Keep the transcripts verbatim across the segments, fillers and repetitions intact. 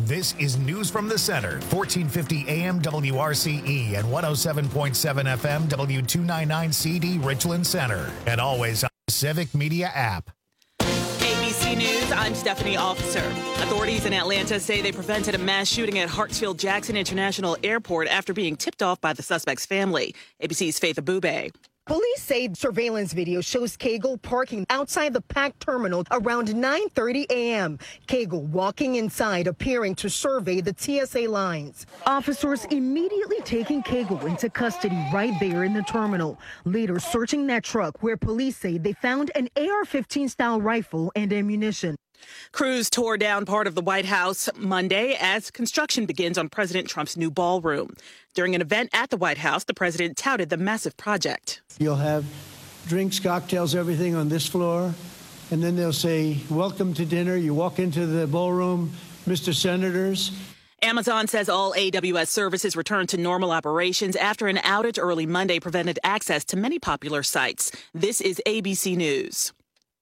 This is News from the Center, fourteen fifty A M W R C E and one oh seven point seven F M W two ninety-nine C D Richland Center. And always on the Civic Media app. A B C News, I'm Stephanie Officer. Authorities in Atlanta say they prevented a mass shooting at Hartsfield-Jackson International Airport after being tipped off by the suspect's family. A B C's Faith Abube. Police say surveillance video shows Cagle parking outside the packed terminal around nine thirty A M Cagle walking inside, appearing to survey the T S A lines. Officers immediately taking Cagle into custody right there in the terminal. Later searching that truck where police say they found an A R fifteen style rifle and ammunition. Crews tore down part of the White House Monday as construction begins on President Trump's new ballroom. During an event at the White House, the president touted the massive project. You'll have drinks, cocktails, everything on this floor, and then they'll say, welcome to dinner. You walk into the ballroom, Mister Senators. Amazon says all A W S services returned to normal operations after an outage early Monday prevented access to many popular sites. This is A B C News.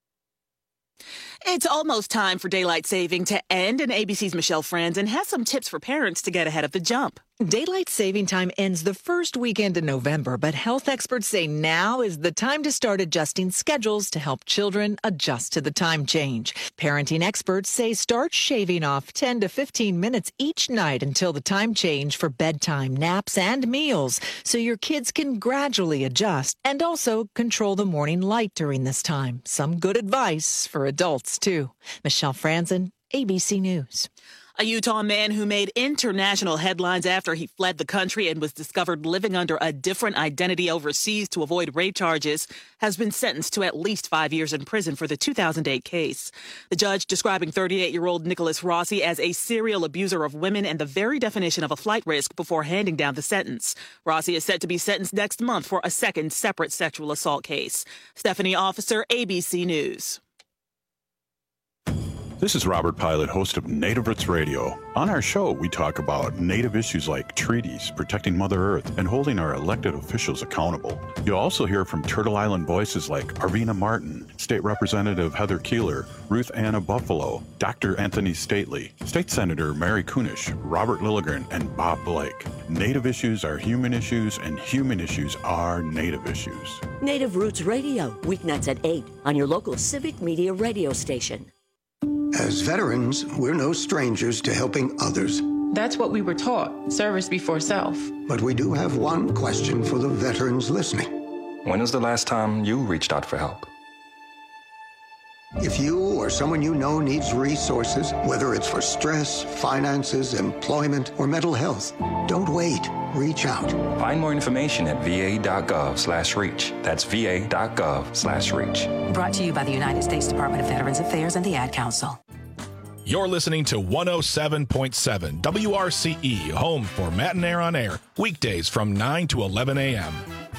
It's almost time for daylight saving to end, and A B C's Michelle Franzen has some tips for parents to get ahead of the jump. Daylight saving time ends the first weekend in November, but health experts say now is the time to start adjusting schedules to help children adjust to the time change. Parenting experts say start shaving off ten to fifteen minutes each night until the time change for bedtime, naps, and meals, so your kids can gradually adjust and also control the morning light during this time. Some good advice for adults, too. Michelle Franzen, A B C News. A Utah man who made international headlines after he fled the country and was discovered living under a different identity overseas to avoid rape charges has been sentenced to at least five years in prison for the two thousand eight case. The judge describing thirty-eight-year-old Nicholas Rossi as a serial abuser of women and the very definition of a flight risk before handing down the sentence. Rossi is set to be sentenced next month for a second separate sexual assault case. Stephanie Officer, A B C News. This is Robert Pilot, host of Native Roots Radio. On our show, we talk about Native issues like treaties, protecting Mother Earth, and holding our elected officials accountable. You'll also hear from Turtle Island voices like Arvina Martin, State Representative Heather Keeler, Ruth Anna Buffalo, Doctor Anthony Stately, State Senator Mary Kunish, Robert Lilligren, and Bob Blake. Native issues are human issues, and human issues are Native issues. Native Roots Radio, weeknights at eight on your local Civic Media radio station. As veterans, we're no strangers to helping others. That's what we were taught, service before self. But we do have one question for the veterans listening. When was the last time you reached out for help? If you or someone you know needs resources, whether it's for stress, finances, employment, or mental health, don't wait. Reach out. Find more information at va.gov slash reach. That's va.gov slash reach. Brought to you by the United States Department of Veterans Affairs and the Ad Council. You're listening to one oh seven point seven W R C E, home for Matt and Air on Air, weekdays from nine to eleven A M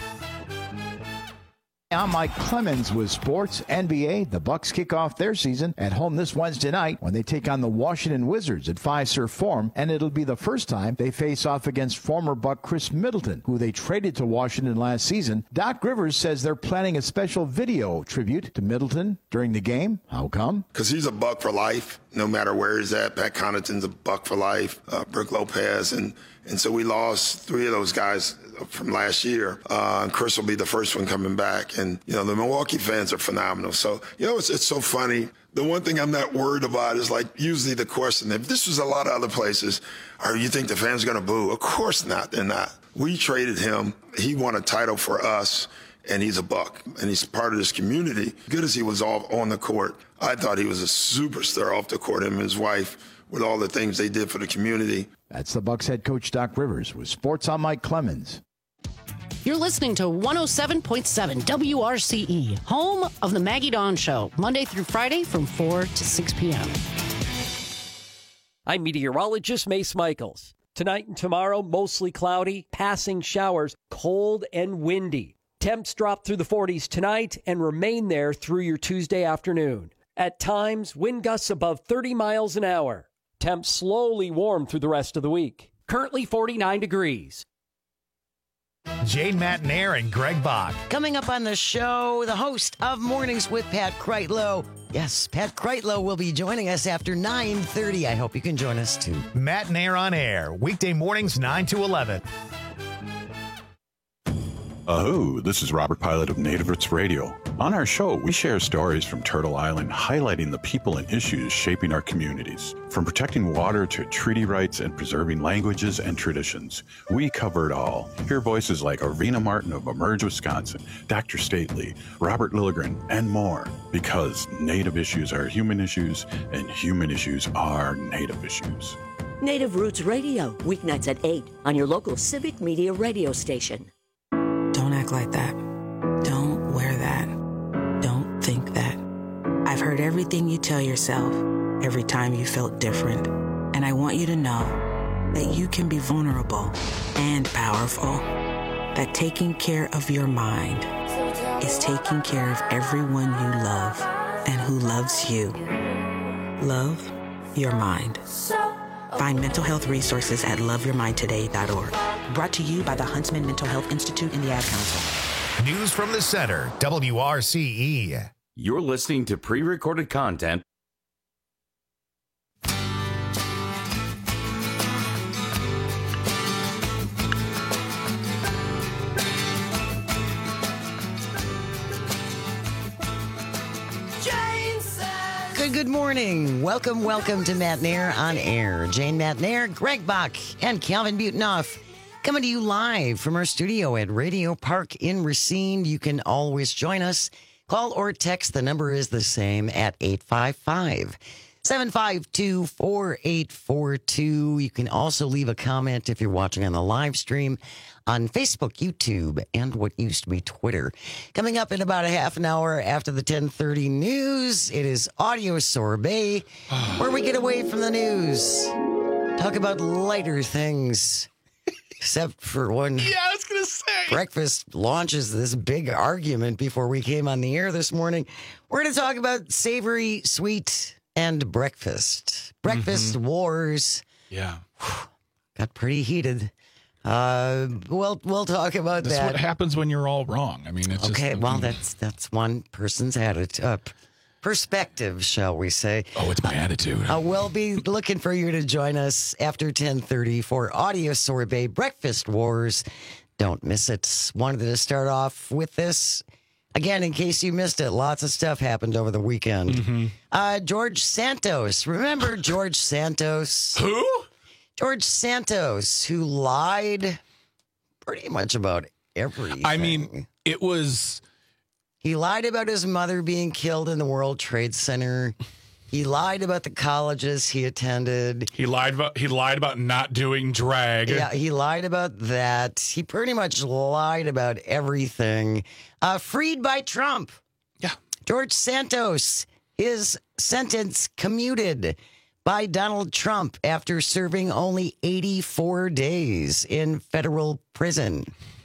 I'm Mike Clemens with sports. N B A, the Bucks kick off their season at home this Wednesday night when they take on the Washington Wizards at Fiserv Forum, and it'll be the first time they face off against former Buck Chris Middleton, who they traded to Washington last season. Doc Rivers says they're planning a special video tribute to Middleton during the game. How come? Because he's a Buck for life, no matter where he's at. Pat Connaughton's a Buck for life, uh, Brook Lopez, and, and so we lost three of those guys from last year. Uh, Chris will be the first one coming back. And, you know, the Milwaukee fans are phenomenal. So, you know, it's, it's so funny. The one thing I'm not worried about is, like, usually the question, if this was a lot of other places, or you think the fans are going to boo? Of course not. They're not. We traded him. He won a title for us, and he's a Buck, and he's part of this community. Good as he was all on the court, I thought he was a superstar off the court, him and his wife, with all the things they did for the community. That's the Bucks head coach, Doc Rivers, with Sports on Mike Clemens. You're listening to one oh seven point seven W R C E, home of the Maggie Dawn Show, Monday through Friday from four to six p.m. I'm meteorologist Mace Michaels. Tonight and tomorrow, mostly cloudy, passing showers, cold and windy. Temps drop through the forties tonight and remain there through your Tuesday afternoon. At times, wind gusts above thirty miles an hour. Temps slowly warm through the rest of the week. Currently forty-nine degrees. Jane Matanair and Greg Bach. Coming up on the show, the host of Mornings with Pat Kreitlow, Yes, Pat Kreitlow will be joining us after nine thirty. I hope you can join us too. Matt and Air on Air, weekday mornings nine to eleven. Oh, this is Robert Pilot of Native Roots Radio. On our show, we share stories from Turtle Island highlighting the people and issues shaping our communities. From protecting water to treaty rights and preserving languages and traditions, we cover it all. Hear voices like Arvina Martin of Emerge, Wisconsin, Doctor Stately, Robert Lilligren, and more. Because Native issues are human issues, and human issues are Native issues. Native Roots Radio, weeknights at eight on your local Civic Media radio station. Don't act like that. Don't wear that. Don't think that. I've heard everything you tell yourself every time you felt different. And I want you to know that you can be vulnerable and powerful. That taking care of your mind is taking care of everyone you love and who loves you. Love your mind. Find mental health resources at love your mind today dot org. Brought to you by the Huntsman Mental Health Institute and the Ad Council. News from the Center, W R C E. You're listening to pre-recorded content. Good, good morning. Welcome, welcome to Matt and Air on Air. Jane Matt and Air, Greg Bach, and Calvin Butenoff coming to you live from our studio at Radio Park in Racine. You can always join us. Call or text. The number is the same at eight five five, seven five two, four eight four two. You can also leave a comment if you're watching on the live stream on Facebook, YouTube, and what used to be Twitter. Coming up in about a half an hour after the ten thirty news, it is Audio Sorbet, where we get away from the news. Talk about lighter things. Except for when yeah, I was gonna say. Breakfast launches this big argument before we came on the air this morning. We're going to talk about savory, sweet, and breakfast. Breakfast mm-hmm. wars. Yeah. Got pretty heated. Uh, we'll we'll talk about that's that. That's what happens when you're all wrong. I mean, it's okay. Just, well, I mean, that's that's one person's attitude, uh, perspective, shall we say? Oh, it's my attitude. Uh, we'll be looking for you to join us after ten thirty for Audio Sorbet Breakfast Wars. Don't miss it. Wanted to start off with this. Again, in case you missed it, lots of stuff happened over the weekend. Mm-hmm. Uh, George Santos. Remember George Santos? Who? George Santos, who lied pretty much about everything. I mean, it was... He lied about his mother being killed in the World Trade Center. He lied about the colleges he attended. He lied about he lied about not doing drag. Yeah, he lied about that. He pretty much lied about everything. Uh, freed by Trump. Yeah. George Santos, his sentence commuted by Donald Trump after serving only eighty-four days in federal prison.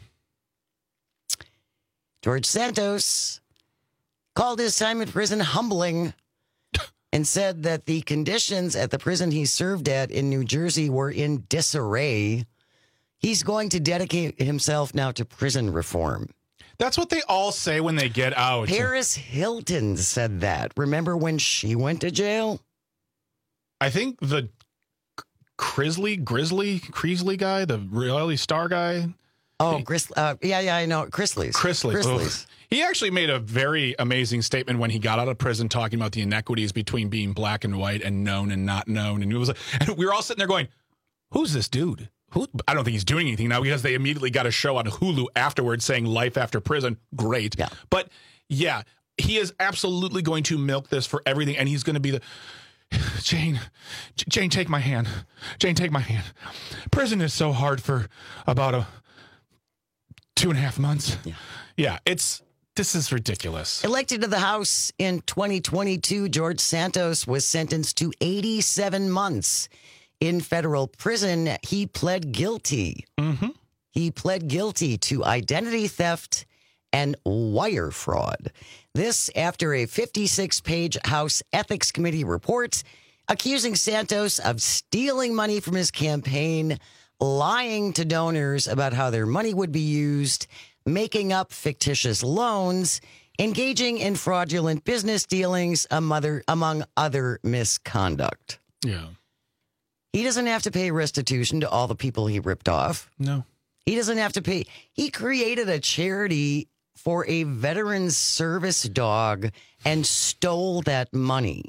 George Santos called his time in prison humbling and said that the conditions at the prison he served at in New Jersey were in disarray. He's going to dedicate himself now to prison reform. That's what they all say when they get out. Paris Hilton said that. Remember when she went to jail? I think the Crisley, Grizzly, Creasley guy, the reality star guy. Oh, Gris, uh, yeah, yeah, I know. Chrisley's. Chrisley. Chrisley's. He actually made a very amazing statement when he got out of prison talking about the inequities between being black and white and known and not known. And it was, and we were all sitting there going, who's this dude? Who? I don't think he's doing anything now because they immediately got a show on Hulu afterwards saying life after prison. Great. Yeah. But yeah, he is absolutely going to milk this for everything. And he's going to be the, Jane, Jane, take my hand. Jane, take my hand. Prison is so hard for about a two and a half months. Yeah. Yeah, it's, this is ridiculous. Elected to the House in twenty twenty-two, George Santos was sentenced to eighty-seven months in federal prison. He pled guilty. Mm-hmm. He pled guilty to identity theft and wire fraud. This after a fifty-six page House Ethics Committee report accusing Santos of stealing money from his campaign, lying to donors about how their money would be used, making up fictitious loans, engaging in fraudulent business dealings, a mother, among other misconduct. Yeah. He doesn't have to pay restitution to all the people he ripped off. No. He doesn't have to pay. He created a charity for a veteran's service dog and stole that money.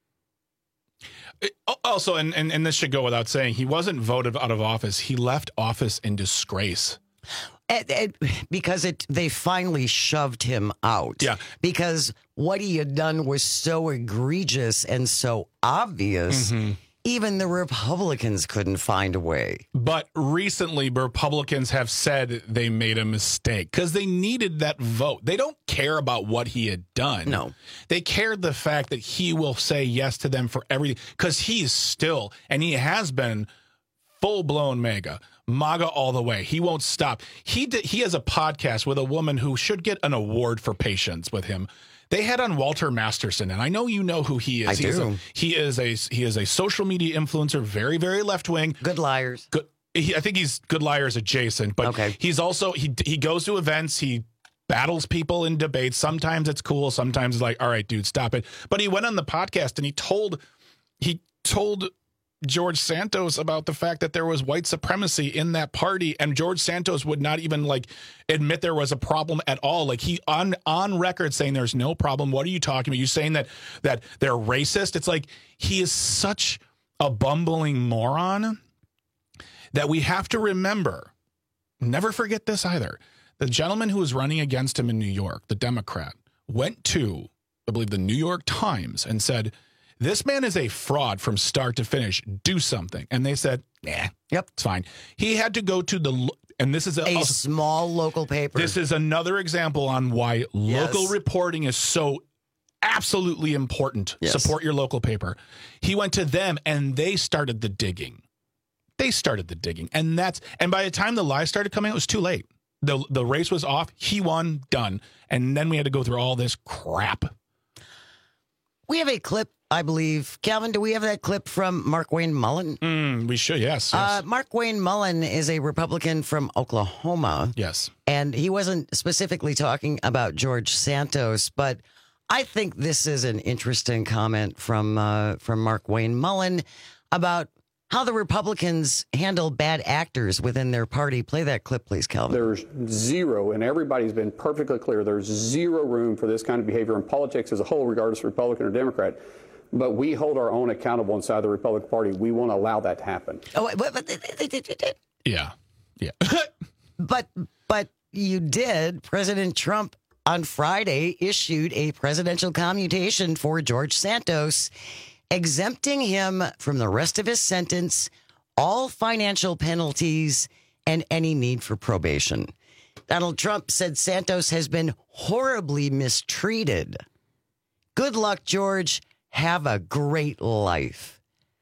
Also, and, and, and this should go without saying, he wasn't voted out of office. He left office in disgrace. And, and because it, they finally shoved him out. Yeah. Because what he had done was so egregious and so obvious, mm-hmm. even the Republicans couldn't find a way. But recently, Republicans have said they made a mistake because they needed that vote. They don't care about what he had done. No. They cared the fact that he will say yes to them for everything because he's still, and he has been, full-blown MAGA. MAGA all the way. He won't stop. He did, he has a podcast with a woman who should get an award for patience with him. They had on Walter Masterson, and I know you know who he is. I he do. Is a, he is a he is a social media influencer, very very left wing. Good liars. Good. He, I think he's Good Liars adjacent, but okay. he's also he he goes to events. He battles people in debates. Sometimes it's cool. Sometimes it's like, all right, dude, stop it. But he went on the podcast and he told he told. George Santos about the fact that there was white supremacy in that party, and George Santos would not even like admit there was a problem at all. Like he on on record saying there's no problem. What are you talking about? You saying that that they're racist? It's like he is such a bumbling moron that we have to remember. Never forget this either. The gentleman who was running against him in New York, the Democrat, went to, I believe, the New York Times and said, this man is a fraud from start to finish. Do something. And they said, nah, yep, it's fine. He had to go to the, and this is a, a also, small local paper. This is another example on why local yes. reporting is so absolutely important. Yes. Support your local paper. He went to them and they started the digging. They started the digging. And that's, and by the time the lies started coming out, it was too late. The, the race was off. He won, done. And then we had to go through all this crap. We have a clip, I believe. Calvin, do we have that clip from Markwayne Mullin? Mm, we should, yes. yes. Uh, Markwayne Mullin is a Republican from Oklahoma. Yes. And he wasn't specifically talking about George Santos, but I think this is an interesting comment from uh, from Markwayne Mullin about how the Republicans handle bad actors within their party. Play that clip, please, Calvin. There's zero, and everybody's been perfectly clear, there's zero room for this kind of behavior in politics as a whole, regardless of Republican or Democrat. But we hold our own accountable inside the Republican Party. We won't allow that to happen. Oh, but, but, yeah, yeah. but but you did. President Trump on Friday issued a presidential commutation for George Santos, exempting him from the rest of his sentence, all financial penalties, and any need for probation. Donald Trump said Santos has been horribly mistreated. Good luck, George. Have a great life.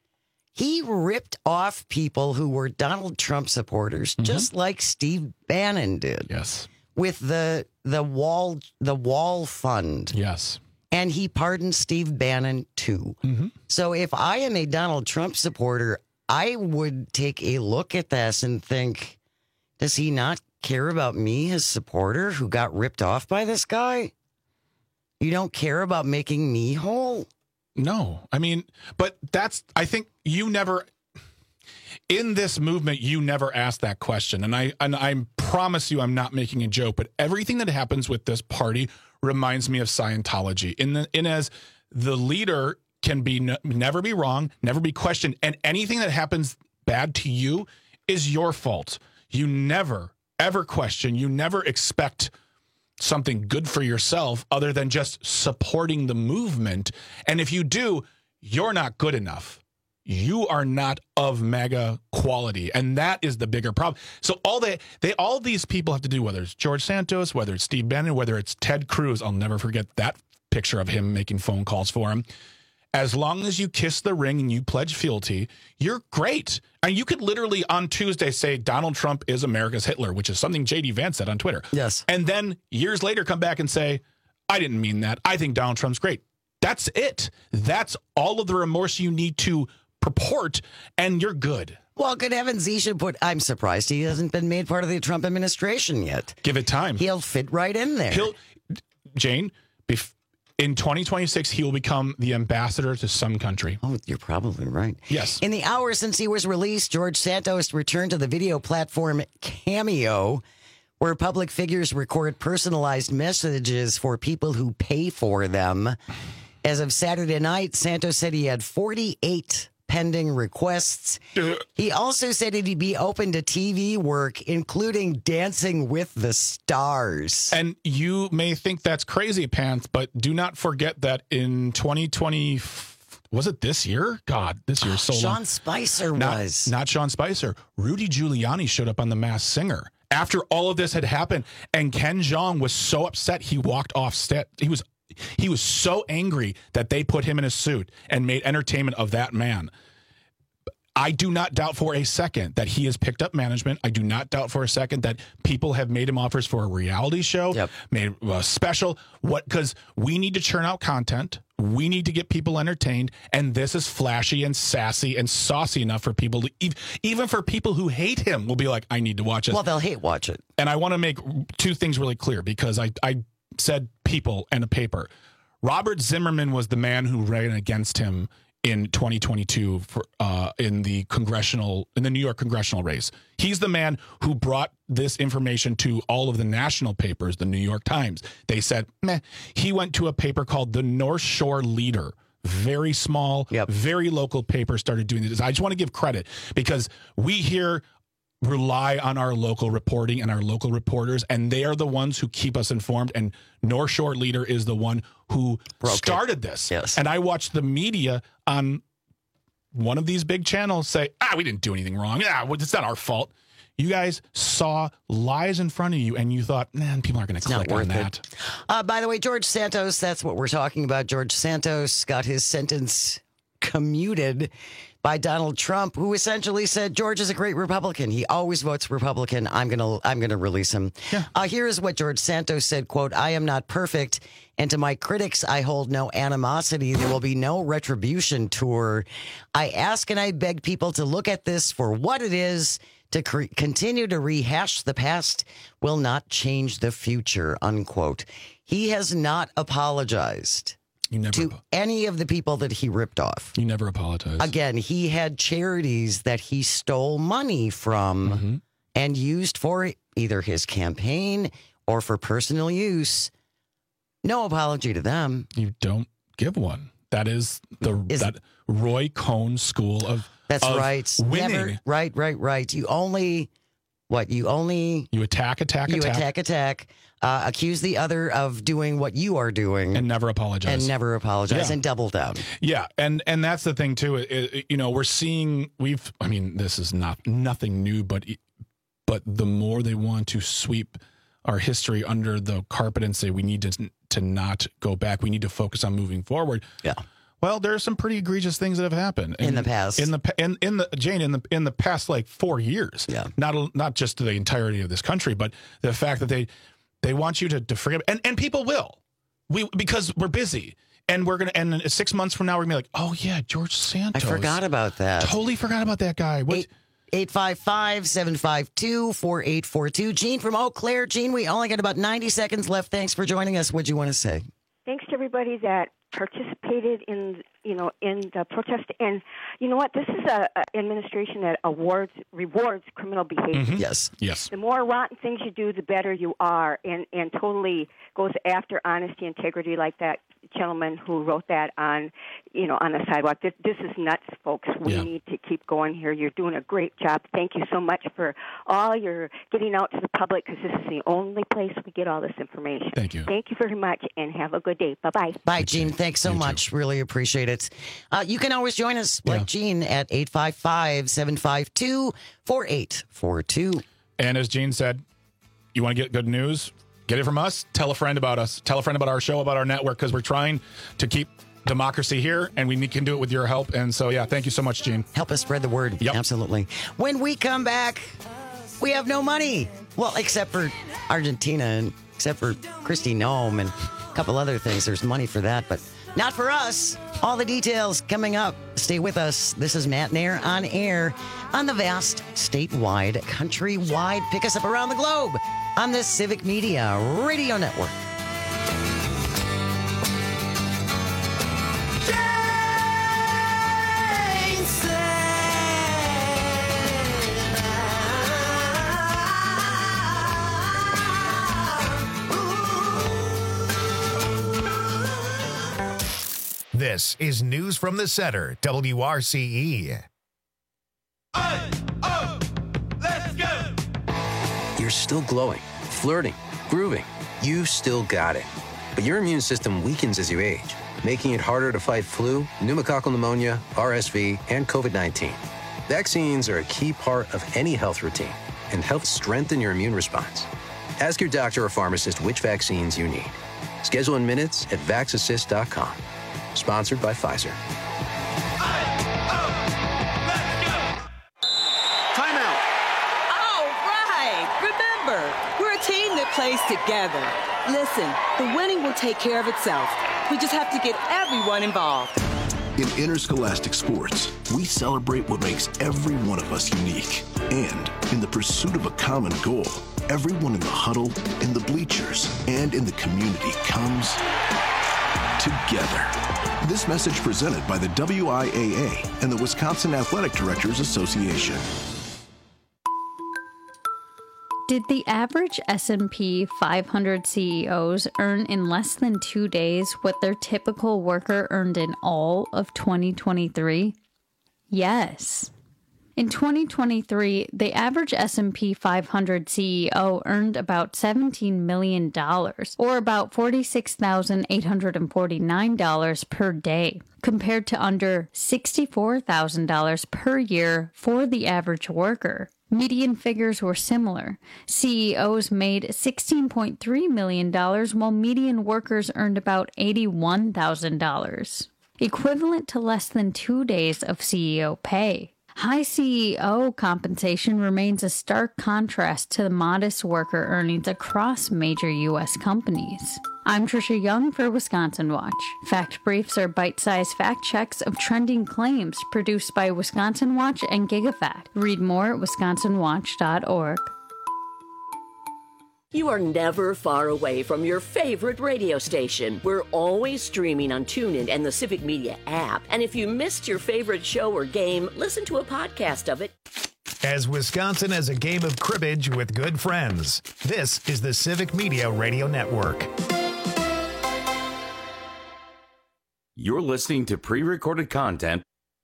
He ripped off people who were Donald Trump supporters, mm-hmm. just like Steve Bannon did. Yes. With the the wall the wall fund. Yes. And he pardoned Steve Bannon too. Mm-hmm. So if I am a Donald Trump supporter, I would take a look at this and think, does he not care about me, his supporter, who got ripped off by this guy? You don't care about making me whole? No, I mean, but that's, I think you never, in this movement, you never asked that question. And I, and I promise you, I'm not making a joke, but everything that happens with this party reminds me of Scientology. In the, in as the leader can be, n- never be wrong, never be questioned. And anything that happens bad to you is your fault. You never, ever question. You never expect something good for yourself other than just supporting the movement. And if you do, you're not good enough. You are not of MAGA quality. And that is the bigger problem. So all they, they, all these people have to do, whether it's George Santos, whether it's Steve Bannon, whether it's Ted Cruz, I'll never forget that picture of him making phone calls for him. As long as you kiss the ring and you pledge fealty, you're great. And you could literally on Tuesday say Donald Trump is America's Hitler, which is something J D Vance said on Twitter. Yes. And then years later come back and say, I didn't mean that. I think Donald Trump's great. That's it. That's all of the remorse you need to purport, and you're good. Well, good heavens, he should put, I'm surprised he hasn't been made part of the Trump administration yet. Give it time. He'll fit right in there. He'll Jane, bef- in twenty twenty-six, he will become the ambassador to some country. Oh, you're probably right. Yes. In the hours since he was released, George Santos returned to the video platform Cameo, where public figures record personalized messages for people who pay for them. As of Saturday night, Santos said he had forty-eight pending requests. He also said he'd be open to T V work, including Dancing with the Stars. And you may think that's crazy pants, but do not forget that in twenty twenty, was it this year? God, this year is so Sean long. Spicer not, was. Not Sean Spicer. Rudy Giuliani showed up on The Masked Singer. After all of this had happened, and Ken Jeong was so upset he walked off set. He was He was so angry that they put him in a suit and made entertainment of that man. I do not doubt for a second that he has picked up management. I do not doubt for a second that people have made him offers for a reality show, yep. made a special. What? Because we need to churn out content. We need to get people entertained. And this is flashy and sassy and saucy enough for people to, even for people who hate him, will be like, I need to watch it. Well, they'll hate watch it. And I want to make two things really clear, because I, I said people and a paper. Robert Zimmerman was the man who ran against him in twenty twenty-two for uh, in the congressional in the New York congressional race. He's the man who brought this information to all of the national papers, the New York Times. They said, meh. He went to a paper called the North Shore Leader. Very small, yep. very local paper started doing this. I just want to give credit, because we here rely on our local reporting and our local reporters, and they are the ones who keep us informed. And North Shore Leader is the one who Broke started it. this. Yes. And I watched the media on one of these big channels say, ah, we didn't do anything wrong. Ah, well, it's not our fault. You guys saw lies in front of you, and you thought, man, people aren't going to click on that. It. Uh, by the way, George Santos, that's what we're talking about. George Santos got his sentence commuted by Donald Trump, who essentially said George is a great Republican. He always votes Republican. I'm gonna I'm gonna release him. Yeah. Uh, here is what George Santos said, quote, I am not perfect, and to my critics, I hold no animosity. There will be no retribution tour. I ask and I beg people to look at this for what it is. To cre- continue to rehash the past will not change the future, unquote. He has not apologized. You never to any of the people that he ripped off. You never apologize. Again, he had charities that he stole money from mm-hmm. and used for either his campaign or for personal use. No apology to them. You don't give one. That is the is, that Roy Cohn school of That's of right. winning. Never, right, right, right. You only what? You only you attack, attack, you attack, attack, attack. Uh, accuse the other of doing what you are doing, and never apologize, and never apologize, yeah. and double down. Yeah, and and that's the thing too. It, it, you know, we're seeing we've. I mean, this is not nothing new, but but the more they want to sweep our history under the carpet and say we need to to not go back, we need to focus on moving forward. Yeah. Well, there are some pretty egregious things that have happened in, in the past. In the in in the Jane in the in the past like four years. Yeah. Not not just the entirety of this country, but the fact that they. They want you to, to forget, and, and people will, we because we're busy, and we're gonna. And six months from now, we're gonna be like, oh yeah, George Santos. I forgot about that. Totally forgot about that guy. What? eight five five, seven five two, four eight four two. Gene from Eau Claire. Gene, we only got about ninety seconds left. Thanks for joining us. What'd you want to say? Thanks to everybody that participated in, you know, in the protest. And you know what? This is a, a administration that awards, rewards criminal behavior. Mm-hmm. Yes, yes. The more rotten things you do, the better you are, and and totally goes after honesty, integrity, like that gentleman who wrote that on, you know, on the sidewalk. This, this is nuts, folks. We yeah. need to keep going here. You're doing a great job. Thank you so much for all your getting out to the public, because this is the only place we get all this information. Thank you. Thank you very much, and have a good day. Bye-bye. Bye, Gene. Thanks so you much. Too. Really appreciate it. Uh, you can always join us, like yeah. Gene, at eight five five, seven five two, four eight four two. And as Gene said, you want to get good news? Get it from us. Tell a friend about us. Tell a friend about our show, about our network, because we're trying to keep democracy here, and we can do it with your help. And so, yeah, thank you so much, Gene. Help us spread the word. Yep. Absolutely. When we come back, we have no money. Well, except for Argentina, and except for Kristi Noem and a couple other things. There's money for that, but not for us. All the details coming up. Stay with us. This is Matt Nair on air on the vast, statewide, countrywide. Pick us up around the globe on this Civic Media Radio Network. This is News from the Center, W R C E. Oh, oh, let's go! You're still glowing, flirting, grooving. You still got it. But your immune system weakens as you age, making it harder to fight flu, pneumococcal pneumonia, R S V, and COVID nineteen. Vaccines are a key part of any health routine and help strengthen your immune response. Ask your doctor or pharmacist which vaccines you need. Schedule in minutes at vax assist dot com. Sponsored by Pfizer. Timeout. All right. Remember, we're a team that plays together. Listen, the winning will take care of itself. We just have to get everyone involved. In interscholastic sports, we celebrate what makes every one of us unique. And in the pursuit of a common goal, everyone in the huddle, in the bleachers, and in the community comes together. This message presented by the W I A A and the Wisconsin Athletic Directors Association. Did the average S and P five hundred C E Os earn in less than two days what their typical worker earned in all of twenty twenty-three? Yes. In twenty twenty-three, the average S and P five hundred C E O earned about seventeen million dollars, or about forty-six thousand eight hundred forty-nine dollars per day, compared to under sixty-four thousand dollars per year for the average worker. Median figures were similar. C E Os made sixteen point three million dollars, while median workers earned about eighty-one thousand dollars, equivalent to less than two days of C E O pay. High C E O compensation remains a stark contrast to the modest worker earnings across major U S companies. I'm Trisha Young for Wisconsin Watch. Fact Briefs are bite-sized fact checks of trending claims produced by Wisconsin Watch and GigaFact. Read more at wisconsin watch dot org. You are never far away from your favorite radio station. We're always streaming on TuneIn and the Civic Media app. And if you missed your favorite show or game, listen to a podcast of it. As Wisconsin has a game of cribbage with good friends, this is the Civic Media Radio Network. You're listening to pre-recorded content.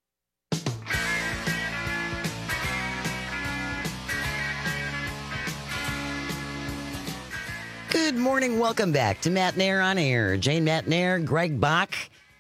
Good morning. Welcome back to Matt Nair on Air. Jane Matt Nair, Greg Bach,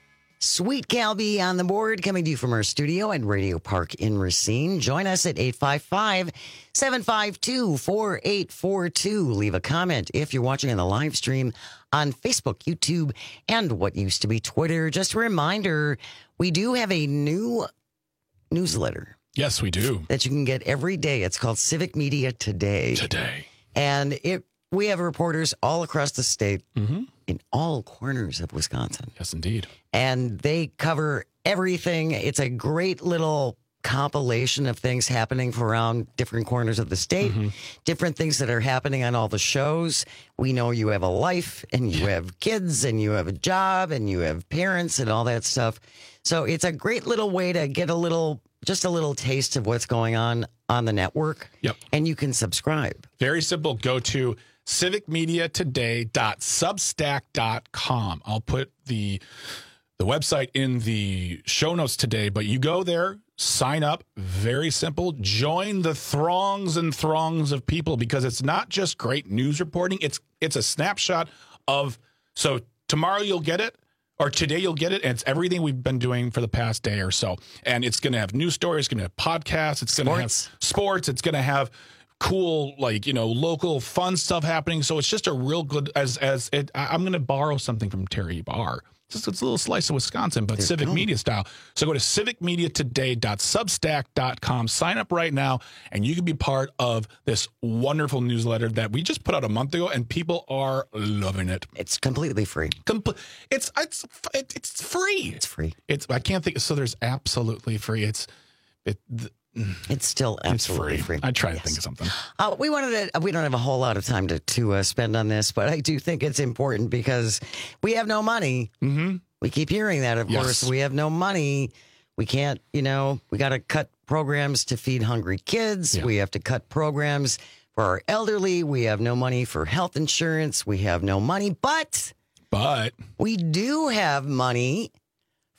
Sweet Calby on the board, coming to you from our studio at Radio Park in Racine. Join us at eight five five, seven five two, four eight four two. Leave a comment if you're watching on the live stream on Facebook, YouTube, and what used to be Twitter. Just a reminder, we do have a new newsletter. Yes, we do. That you can get every day. It's called Civic Media Today. Today. And it we have reporters all across the state, mm-hmm. in all corners of Wisconsin. Yes, indeed. And they cover everything. It's a great little compilation of things happening from around different corners of the state, mm-hmm. different things that are happening on all the shows. We know you have a life and you have kids and you have a job and you have parents and all that stuff. So it's a great little way to get a little, just a little taste of what's going on on the network. Yep. And you can subscribe. Very simple. Go to civic media today dot substack dot com. I'll put the the website in the show notes today, but you go there, sign up, very simple, join the throngs and throngs of people, because it's not just great news reporting, it's it's a snapshot of, so tomorrow you'll get it, or today you'll get it, and it's everything we've been doing for the past day or so. And it's going to have news stories, it's going to have podcasts, it's going to have sports, it's going to have cool, like, you know, local fun stuff happening. So it's just a real good, as as it, I'm going to borrow something from Terry Barr. Just it's a little slice of Wisconsin, but civic media style. So go to civic media today dot substack dot com, sign up right now, and you can be part of this wonderful newsletter that we just put out a month ago, and people are loving it. It's completely free. Compl- it's it's it's free. It's free. It's I can't think. So there's absolutely free. It's it. The, It's still absolutely it's free. free. I try to yes. think of something. Uh, we wanted to. We don't have a whole lot of time to to uh, spend on this, but I do think it's important because we have no money. Mm-hmm. We keep hearing that. Of yes. course, we have no money. We can't. You know, we got to cut programs to feed hungry kids. Yeah. We have to cut programs for our elderly. We have no money for health insurance. We have no money, but but we do have money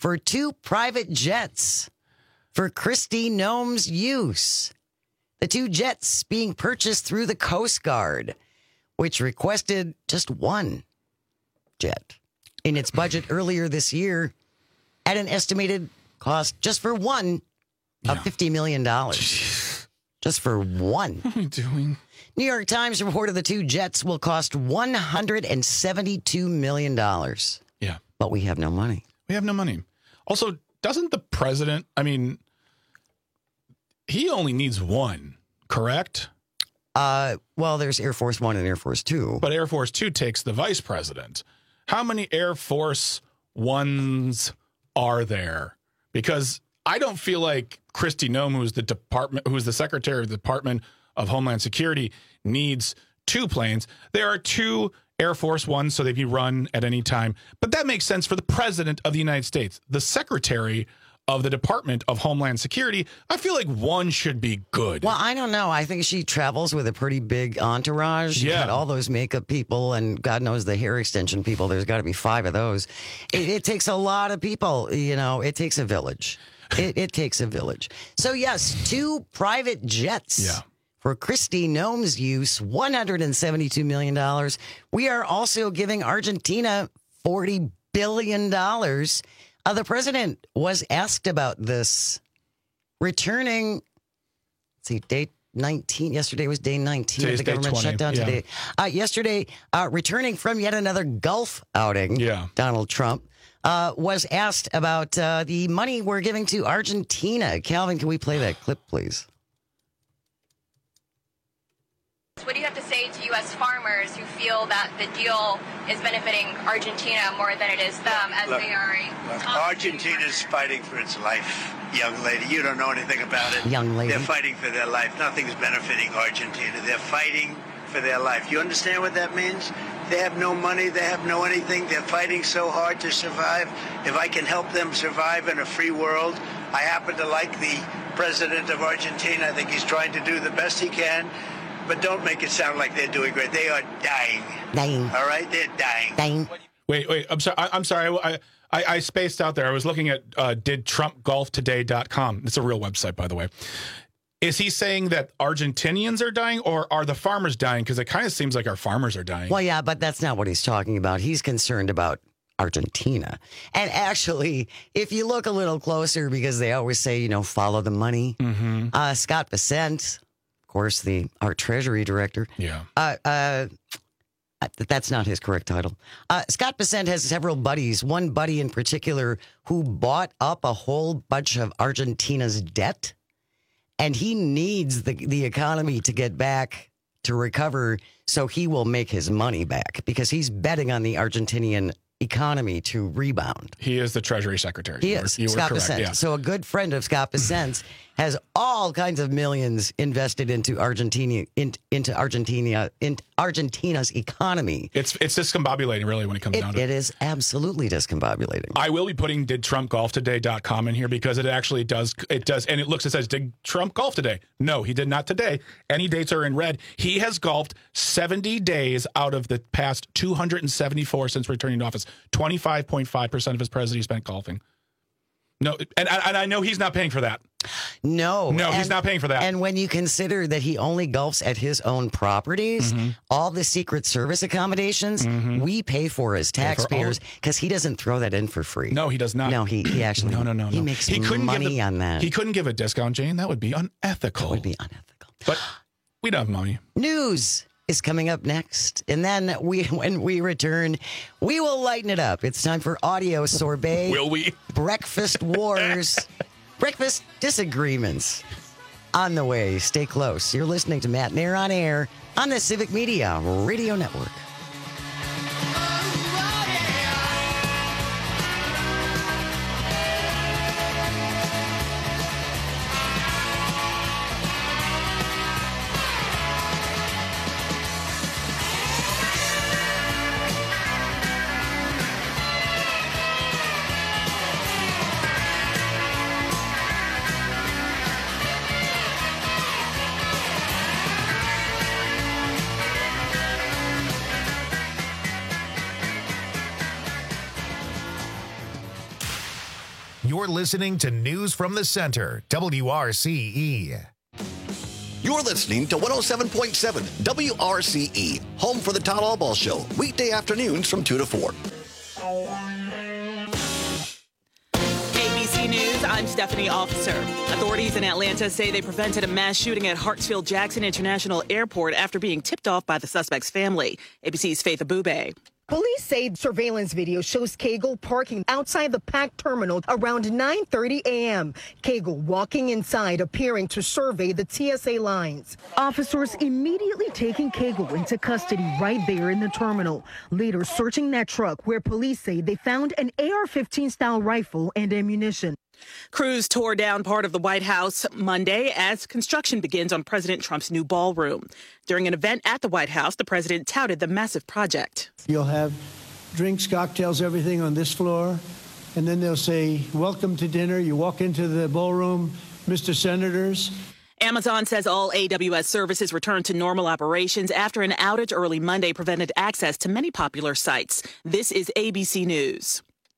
for two private jets for Kristi Noem's use. The two jets being purchased through the Coast Guard, which requested just one jet in its budget earlier this year at an estimated cost just for one of fifty million dollars. Just for one. What are we doing? New York Times reported the two jets will cost one hundred seventy-two million dollars. Yeah. But we have no money. We have no money. Also, doesn't the president, I mean, he only needs one, correct? Uh, well, there's Air Force One and Air Force Two. But Air Force Two takes the vice president. How many Air Force Ones are there? Because I don't feel like Kristi Noem, who's the department, who's the Secretary of the Department of Homeland Security, needs two planes. There are two Air Force Ones, so they can run at any time. But that makes sense for the President of the United States. The Secretary of the Department of Homeland Security, I feel like one should be good. Well, I don't know. I think she travels with a pretty big entourage. Yeah. Got all those makeup people and God knows the hair extension people. There's got to be five of those. It, it takes a lot of people. You know, it takes a village. It, it takes a village. So, yes, two private jets. Yeah. For Kristi Noem's use, one hundred seventy-two million dollars. We are also giving Argentina forty billion dollars. Uh, the president was asked about this. Returning, let's see, day nineteen. Yesterday was day nineteen Today's of the government day twenty, shutdown yeah. today. Uh, yesterday, uh, returning from yet another Gulf outing, Yeah. Donald Trump uh, was asked about uh, the money we're giving to Argentina. Calvin, can we play that clip, please? What do you have to say to U S farmers who feel that the deal is benefiting Argentina more than it is them, as Look, they are a look, top Argentina's fighting for its life, young lady. You don't know anything about it. Young lady. They're fighting for their life. Nothing's benefiting Argentina. They're fighting for their life. You understand what that means? They have no money. They have no anything. They're fighting so hard to survive. If I can help them survive in a free world, I happen to like the president of Argentina. I think he's trying to do the best he can. But don't make it sound like they're doing great. They are dying. Dying. All right? They're dying. Dying. Wait, wait. I'm sorry. I, I'm sorry. I, I, I spaced out there. I was looking at uh, did trump golf today dot com. It's a real website, by the way. Is he saying that Argentinians are dying, or are the farmers dying? Because it kind of seems like our farmers are dying. Well, yeah, but that's not what he's talking about. He's concerned about Argentina. And actually, if you look a little closer, because they always say, you know, follow the money. Mm-hmm. Uh, Scott Bessent, of course, the our Treasury Director. Yeah. Uh, uh, that's not his correct title. Uh, Scott Bessent has several buddies. One buddy in particular who bought up a whole bunch of Argentina's debt. And he needs the, the economy to get back to recover so he will make his money back because he's betting on the Argentinian economy to rebound. He is the Treasury Secretary. He You were- is, you were Scott correct, Bessent. yeah. So a good friend of Scott Bessent's has all kinds of millions invested into Argentina, in, into Argentina, in Argentina's economy. It's it's discombobulating, really, when it comes It, down to it. it is absolutely discombobulating. I will be putting did trump golf today dot com in here because it actually does, it does, and it looks, it says, did Trump golf today? No, he did not today. Any dates are in red. He has golfed seventy days out of the past two hundred seventy-four since returning to office. twenty-five point five percent of his presidency spent golfing. No, and, and I know he's not paying for that. No. No, he's and- not paying for that. And when you consider that he only golfs at his own properties, Mm-hmm. all the Secret Service accommodations, we pay for as Pay for all- taxpayers because he doesn't throw that in for free. No, he does not. No, he, he actually No, no, no, he no. makes he couldn't money give the, on that. He couldn't give a discount, Jane. That would be unethical. That would be unethical. But we don't have money. News is coming up next. And then we, when we return, we will lighten it up. It's time for Audio Sorbet. Will we? Breakfast Wars. Breakfast Disagreements. On the way. Stay close. You're listening to Matt Nair on Air on the Civic Media Radio Network. You're listening to News from the Center, W R C E. You're listening to one oh seven point seven W R C E, home for the Todd Albaugh Show, weekday afternoons from two to four. A B C News, I'm Stephanie Officer. Authorities in Atlanta say they prevented a mass shooting at Hartsfield-Jackson International Airport after being tipped off by the suspect's family. A B C's Faith Abube. Police say surveillance video shows Cagle parking outside the packed terminal around nine thirty a.m. Cagle walking inside, appearing to survey the T S A lines. Officers immediately taking Cagle into custody right there in the terminal. Later searching that truck where police say they found an A R fifteen style rifle and ammunition. Crews tore down part of the White House Monday as construction begins on President Trump's new ballroom. During an event at the White House, the president touted the massive project. You'll have drinks, cocktails, everything on this floor, and then they'll say, welcome to dinner. You walk into the ballroom, Mister Senators. Amazon says all A W S services returned to normal operations after an outage early Monday prevented access to many popular sites. This is A B C News.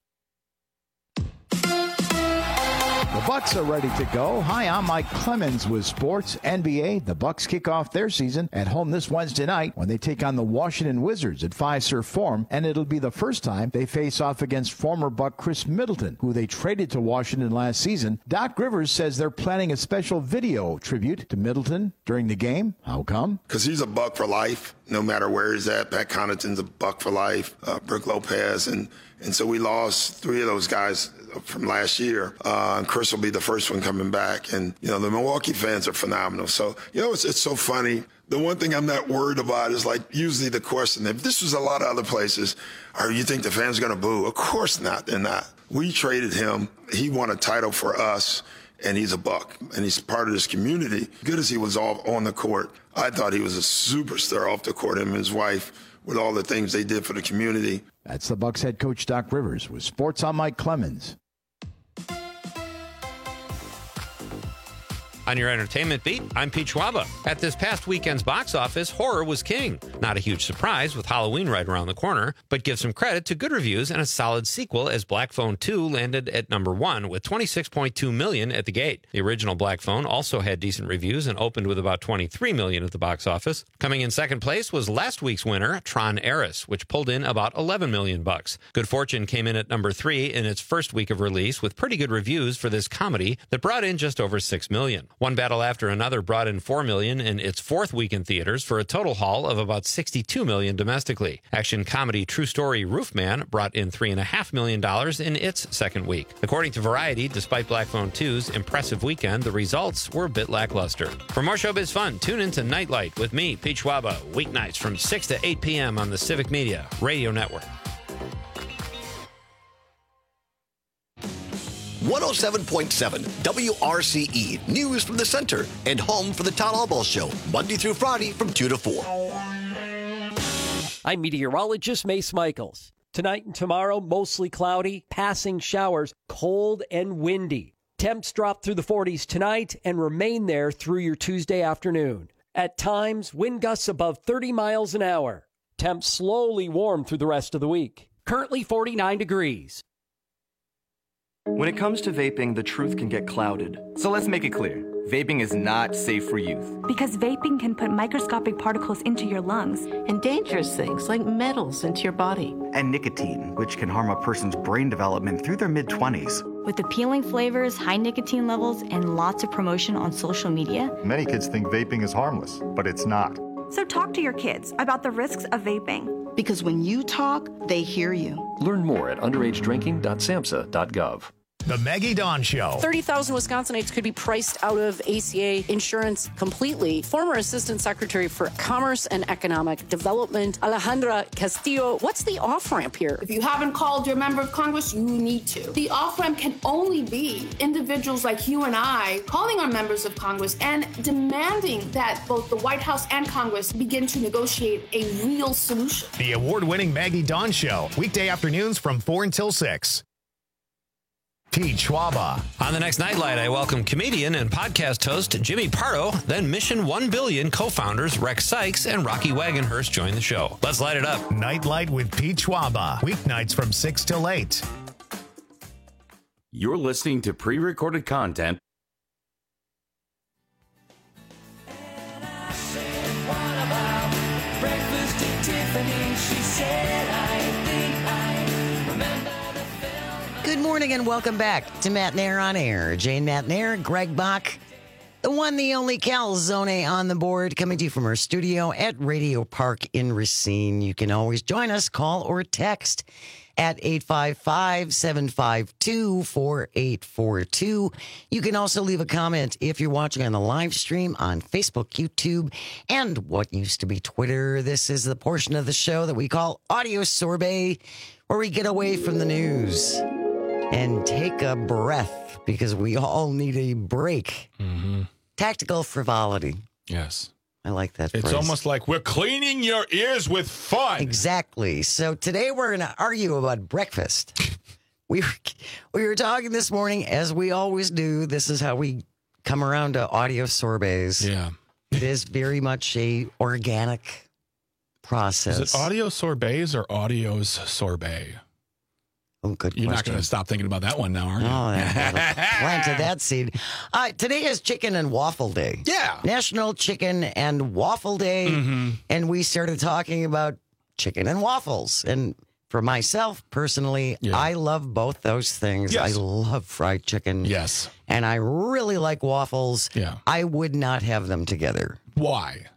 The Bucks are ready to go. Hi, I'm Mike Clemens with Sports N B A. The Bucks kick off their season at home this Wednesday night when they take on the Washington Wizards at Fiserv Forum, and it'll be the first time they face off against former Buck Chris Middleton, who they traded to Washington last season. Doc Rivers says they're planning a special video tribute to Middleton during the game. How come? Because he's a Buck for life, no matter where he's at. Pat Connaughton's a Buck for life, uh, Brook Lopez, and and so we lost three of those guys from last year. Uh, and Chris will be the first one coming back. And, you know, the Milwaukee fans are phenomenal. So, you know, it's, it's so funny. The one thing I'm not worried about is, like, usually the question, if this was a lot of other places, or you think the fans are going to boo? Of course not. They're not. We traded him. He won a title for us, and he's a Buck, and he's part of this community. Good as he was all on the court, I thought he was a superstar off the court, him and his wife, with all the things they did for the community. That's the Bucks head coach Doc Rivers. With Sports, I'm Mike Clemens. On your entertainment beat, I'm Pete Schwaba. At this past weekend's box office, horror was king. Not a huge surprise with Halloween right around the corner, but give some credit to good reviews and a solid sequel as Black Phone two landed at number one with twenty-six point two million dollars at the gate. The original Black Phone also had decent reviews and opened with about twenty-three million dollars at the box office. Coming in second place was last week's winner, Tron Ares, which pulled in about eleven million dollars bucks. Good Fortune came in at number three in its first week of release with pretty good reviews for this comedy that brought in just over six million dollars. One Battle After Another brought in four million dollars in its fourth week in theaters for a total haul of about sixty-two million dollars domestically. Action comedy True Story Roofman brought in three point five million dollars in its second week. According to Variety, despite Black Phone two's impressive weekend, the results were a bit lackluster. For more showbiz fun, tune into Nightlight with me, Pete Schwaba, weeknights from six to eight p.m. on the Civic Media Radio Network. one oh seven point seven W R C E, news from the center and home for the Todd Albaugh Show, Monday through Friday from two to four. I'm meteorologist Mace Michaels. Tonight and tomorrow, mostly cloudy, passing showers, cold and windy. Temps drop through the forties tonight and remain there through your Tuesday afternoon. At times, wind gusts above thirty miles an hour. Temps slowly warm through the rest of the week. Currently forty-nine degrees. When it comes to vaping, the truth can get clouded. So let's make it clear. Vaping is not safe for youth. Because vaping can put microscopic particles into your lungs. And dangerous things like metals into your body. And nicotine, which can harm a person's brain development through their mid-twenties. With appealing flavors, high nicotine levels, and lots of promotion on social media. Many kids think vaping is harmless, but it's not. So talk to your kids about the risks of vaping. Because when you talk, they hear you. Learn more at underage drinking dot samhsa dot gov. The Maggie Dawn Show. thirty thousand Wisconsinites could be priced out of A C A insurance completely. Former Assistant Secretary for Commerce and Economic Development, Alejandra Castillo, what's the off-ramp here? If you haven't called your member of Congress, you need to. The off-ramp can only be individuals like you and I calling our members of Congress and demanding that both the White House and Congress begin to negotiate a real solution. The award-winning Maggie Dawn Show, weekday afternoons from four until six. Pete Schwaba. On the next Nightlight, I welcome comedian and podcast host Jimmy Pardo, then Mission one billion co-founders Rex Sykes and Rocky Wagonhurst join the show. Let's light it up. Nightlight with Pete Schwaba, weeknights from six till eight. You're listening to pre-recorded content. Good morning and welcome back to Matt Nair on Air. Jane Matt Nair, Greg Bach, the one, the only Calzone on the board, coming to you from our studio at Radio Park in Racine. You can always join us, call or text at eight five five, seven five two, four eight four two. You can also leave a comment if you're watching on the live stream on Facebook, YouTube, and what used to be Twitter. This is the portion of the show that we call Audio Sorbet, where we get away from the news and take a breath because we all need a break. Mm-hmm. Tactical frivolity. Yes. I like that It's phrase. almost like we're cleaning your ears with fun. Exactly. So today we're going to argue about breakfast. we, were, we were talking this morning, as we always do. This is how we come around to audio sorbets. Yeah. It is very much a organic process. Is it audio sorbets or audio's sorbet? Oh, good You're question. not going to stop thinking about that one now, are you? Oh, yeah, planted that seed. Uh, today is Chicken and Waffle Day. Yeah. National Chicken and Waffle Day. Mm-hmm. And we started talking about chicken and waffles. And for myself, personally, Yeah. I love both those things. Yes. I love fried chicken. Yes. And I really like waffles. Yeah. I would not have them together. Why?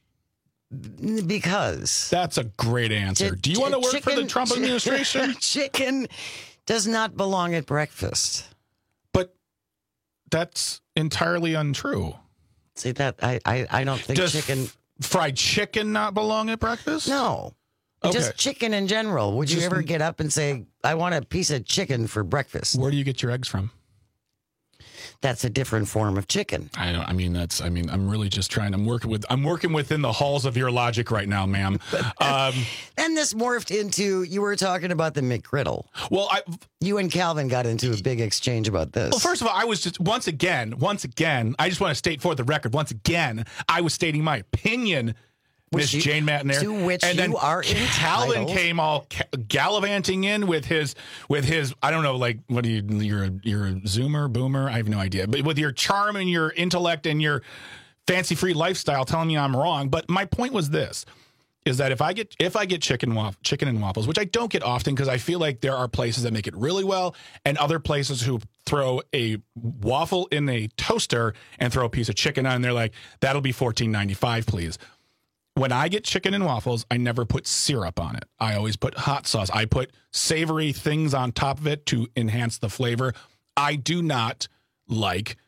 Because That's a great answer. Chi- Do you want to work chicken- for the Trump chi- administration? Chicken does not belong at breakfast. But that's entirely untrue. See that I I, I don't think Does chicken f- fried chicken not belong at breakfast? No. Okay. Just chicken in general. Would you Just- ever get up and say, I want a piece of chicken for breakfast? Where do you get your eggs from? That's a different form of chicken. I don't. I mean, that's. I mean, I'm really just trying. I'm working with. I'm working within the halls of your logic right now, ma'am. Um, And this morphed into, you were talking about the McGriddle. well, I. You and Calvin got into a big exchange about this. Well, first of all, I was just once again, once again. I just want to state for the record, once again, I was stating my opinion. Miss you- Jane Matnair, to which and then you are Calvin entitled. came all ca- gallivanting in with his, with his. I don't know, like what do you? You're a, you're a Zoomer, Boomer. I have no idea, but with your charm and your intellect and your fancy-free lifestyle, telling me I'm wrong. But my point was this: is that if I get if I get chicken waff, chicken and waffles, which I don't get often because I feel like there are places that make it really well, and other places who throw a waffle in a toaster and throw a piece of chicken on, and they're like, "That'll be fourteen ninety-five, please." When I get chicken and waffles, I never put syrup on it. I always put hot sauce. I put savory things on top of it to enhance the flavor. I do not like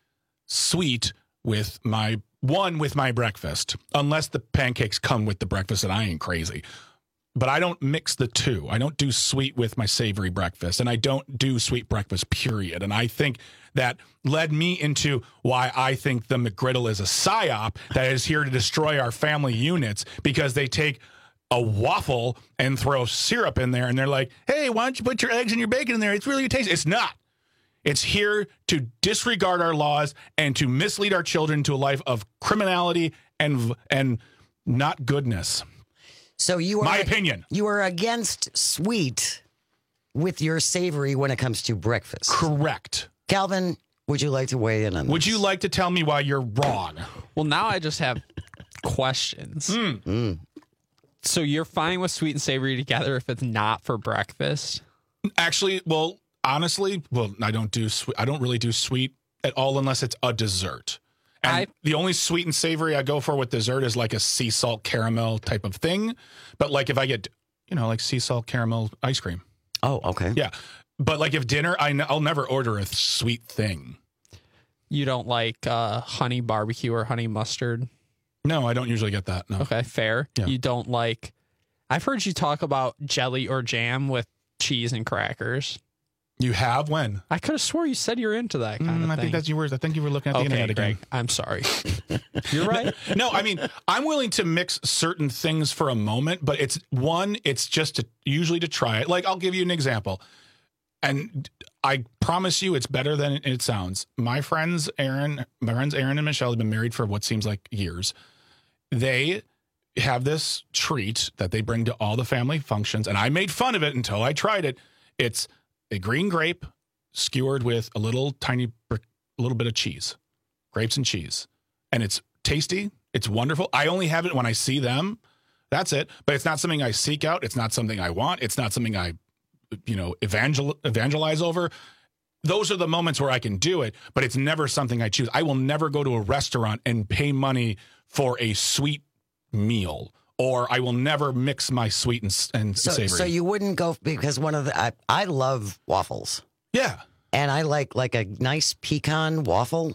sweet with my, one, with my breakfast, unless the pancakes come with the breakfast and I ain't crazy. But I don't mix the two. I don't do sweet with my savory breakfast, and I don't do sweet breakfast, period. And I think that led me into why I think the McGriddle is a psyop that is here to destroy our family units, because they take a waffle and throw syrup in there, and they're like, hey, why don't you put your eggs and your bacon in there? It's really tasty. It's not. It's here to disregard our laws and to mislead our children to a life of criminality and and not goodness. So you are My opinion. You are against sweet with your savory when it comes to breakfast. Correct. Calvin, would you like to weigh in on Would this? you like to tell me why you're wrong? Well, now I just have questions. Mm. Mm. So you're fine with sweet and savory together if it's not for breakfast? Actually, well, honestly, well, I don't do sweet. I don't really do sweet at all unless it's a dessert. And I- the only sweet and savory I go for with dessert is like a sea salt caramel type of thing. But like if I get, you know, like sea salt caramel ice cream. Oh, okay. Yeah. But like if dinner, I n- I'll never order a sweet thing. You don't like uh, honey barbecue or honey mustard? No, I don't usually get that. No. Okay, fair. Yeah. You don't like... I've heard you talk about jelly or jam with cheese and crackers. You have when? I could have swore you said you're into that kind Mm, of I thing. think that's your words. I think you were looking at the okay, internet again. Greg, I'm sorry. You're right. No, I mean, I'm willing to mix certain things for a moment, but it's one, it's just to, usually to try it. Like, I'll give you an example. And I promise you it's better than it sounds. My friends, Aaron, my friends Aaron and Michelle have been married for what seems like years. They have this treat that they bring to all the family functions, and I made fun of it until I tried it. It's a green grape, skewered with a little tiny, brick, a little bit of cheese, grapes and cheese. And it's tasty. It's wonderful. I only have it when I see them. That's it. But it's not something I seek out. It's not something I want. It's not something I, you know, evangel- evangelize over. Those are the moments where I can do it, but it's never something I choose. I will never go to a restaurant and pay money for a sweet meal, or I will never mix my sweet and, and so, savory. So you wouldn't go, because one of the, I, I love waffles. Yeah. And I like like a nice pecan waffle.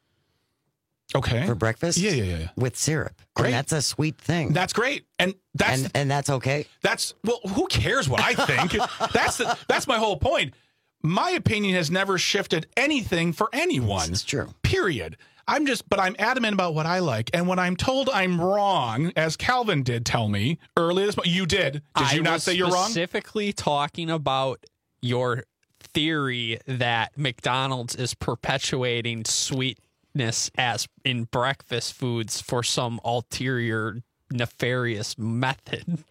Okay. For breakfast? Yeah, yeah, yeah. With syrup. Great. And that's a sweet thing. That's great. And that's and, and that's okay. That's well, who cares what I think? that's the, that's my whole point. My opinion has never shifted anything for anyone. It's true. Period. I'm just, but I'm adamant about what I like. And when I'm told I'm wrong, as Calvin did tell me earlier this month, you did. Did I you not was say you're wrong? Specifically talking about your theory that McDonald's is perpetuating sweetness as in breakfast foods for some ulterior nefarious method.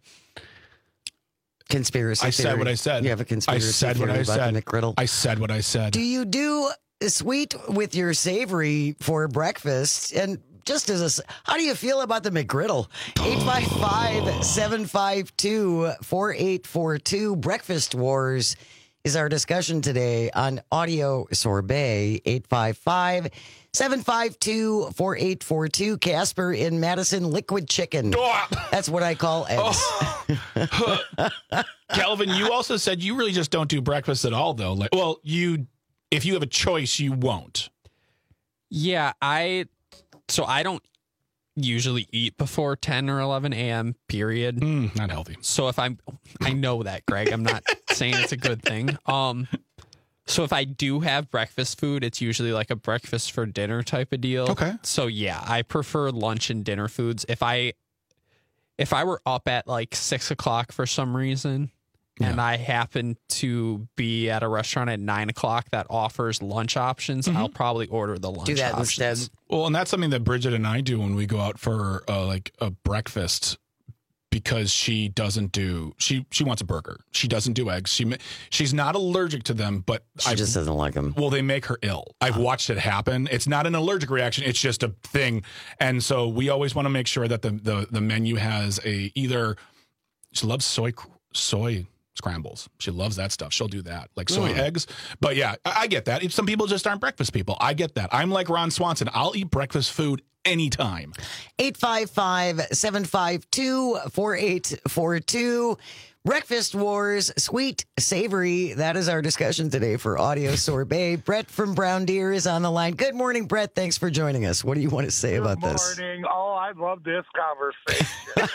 Conspiracy I theory. said what I said. You have a conspiracy I said theory what I about said. the McGriddle. I said what I said. Do you do sweet with your savory for breakfast? And just as a, how do you feel about the McGriddle? eight five five, seven five two, four eight four two. Breakfast Wars is our discussion today on Audio Sorbet. eight five five, seven five two, four eight four two. Casper in Madison, liquid chicken. That's what I call eggs. Oh. Calvin, you also said you really just don't do breakfast at all, though. Like, well, you, if you have a choice, you won't. Yeah, I, so I don't usually eat before ten or eleven a.m., period. Mm, not healthy. So if I'm, I know that, Greg, I'm not saying it's a good thing. Um, so if I do have breakfast food, it's usually like a breakfast for dinner type of deal. Okay. So yeah, I prefer lunch and dinner foods. If I, if I were up at like six o'clock for some reason, and yeah. I happen to be at a restaurant at nine o'clock that offers lunch options, mm-hmm. I'll probably order the lunch do that options. Instead. Well, and that's something that Bridget and I do when we go out for uh, like a breakfast, because she doesn't do she she wants a burger. She doesn't do eggs. She she's not allergic to them, but she I've, just doesn't like them. Well, they make her ill. I've oh. watched it happen. It's not an allergic reaction. It's just a thing. And so we always want to make sure that the the, the menu has a either she loves soy soy. scrambles. She loves that stuff. She'll do that, like soy mm. eggs. But yeah, I, I get that. Some people just aren't breakfast people. I get that. I'm like Ron Swanson. I'll eat breakfast food anytime. eight five five, seven five two, four eight four two. Breakfast Wars, sweet, savory. That is our discussion today for Audio Sorbet. Brett from Brown Deer is on the line. Good morning, Brett. Thanks for joining us. What do you want to say Good about morning. this? Good morning. Oh, I love this conversation.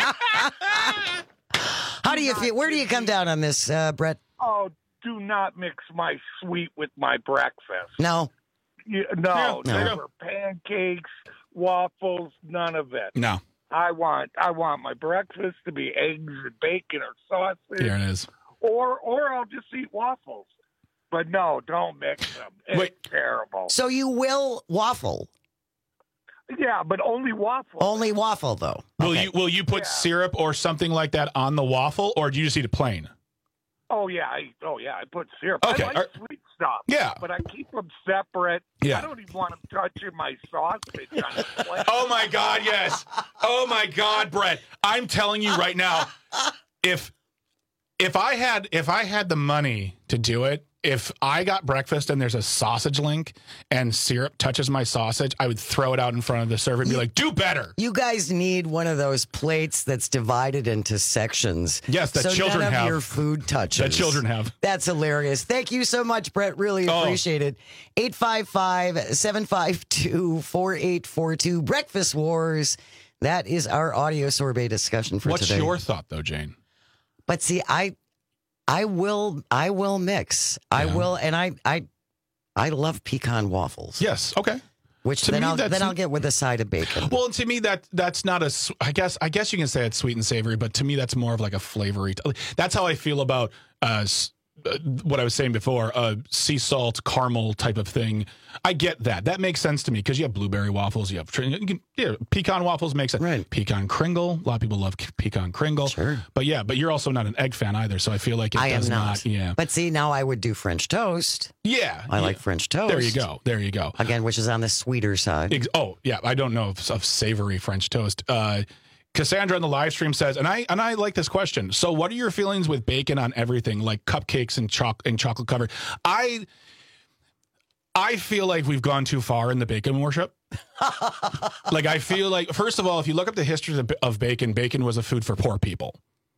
How do you feel? Where do you come down on this, uh, Brett? Oh, do not mix my sweet with my breakfast. No. You, no, no, never. Pancakes, waffles, none of it. No. I want I want my breakfast to be eggs and bacon or sausage. Here it is. Or or I'll just eat waffles. But no, don't mix them. It's Wait. terrible. So you will waffle? Yeah, but only waffle. Only waffle, though. Will okay. you will you put yeah. syrup or something like that on the waffle, or do you just eat it plain? Oh yeah, I, oh yeah, I put syrup. Okay. I like Are, sweet stuff. Yeah, but I keep them separate. Yeah. I don't even want them touching my sausage on the plate. Oh my God, yes. Oh my God, Brett. I'm telling you right now, if if I had if I had the money to do it, if I got breakfast and there's a sausage link and syrup touches my sausage, I would throw it out in front of the server and be you, like, do better. You guys need one of those plates that's divided into sections. Yes, that so children none of have. your food touches. That children have. That's hilarious. Thank you so much, Brett. Really Oh. appreciate it. eight five five, seven five two, four eight four two. Breakfast Wars. That is our Audio Sorbet discussion for What's today. your thought, though, Jane? But see, I... I will. I will mix. I Yeah. will, and I. I. I love pecan waffles. Yes. Okay. Which To then me, I'll that's- then I'll get with a side of bacon. Well, to me that that's not a. s- I guess I guess you can say it's sweet and savory, but to me that's more of like a flavory. That's how I feel about uh, s- uh, what I was saying before, a sea salt caramel type of thing. I get that. That makes sense to me because you have blueberry waffles. You have you can, yeah, pecan waffles makes sense. Right. Pecan Kringle. A lot of people love pecan Kringle. Sure. But yeah, but you're also not an egg fan either. So I feel like it I does am not. not. Yeah. But see, now I would do French toast. Yeah. I yeah. like French toast. There you go. There you go. Again, which is on the sweeter side. Ex- oh, yeah. I don't know of, of savory French toast. Uh, Cassandra on the live stream says, and I and I like this question. So, what are your feelings with bacon on everything, like cupcakes and choc and chocolate covered? I I feel like we've gone too far in the bacon worship. Like, I feel like, first of all, if you look up the history of, of bacon, bacon was a food for poor people,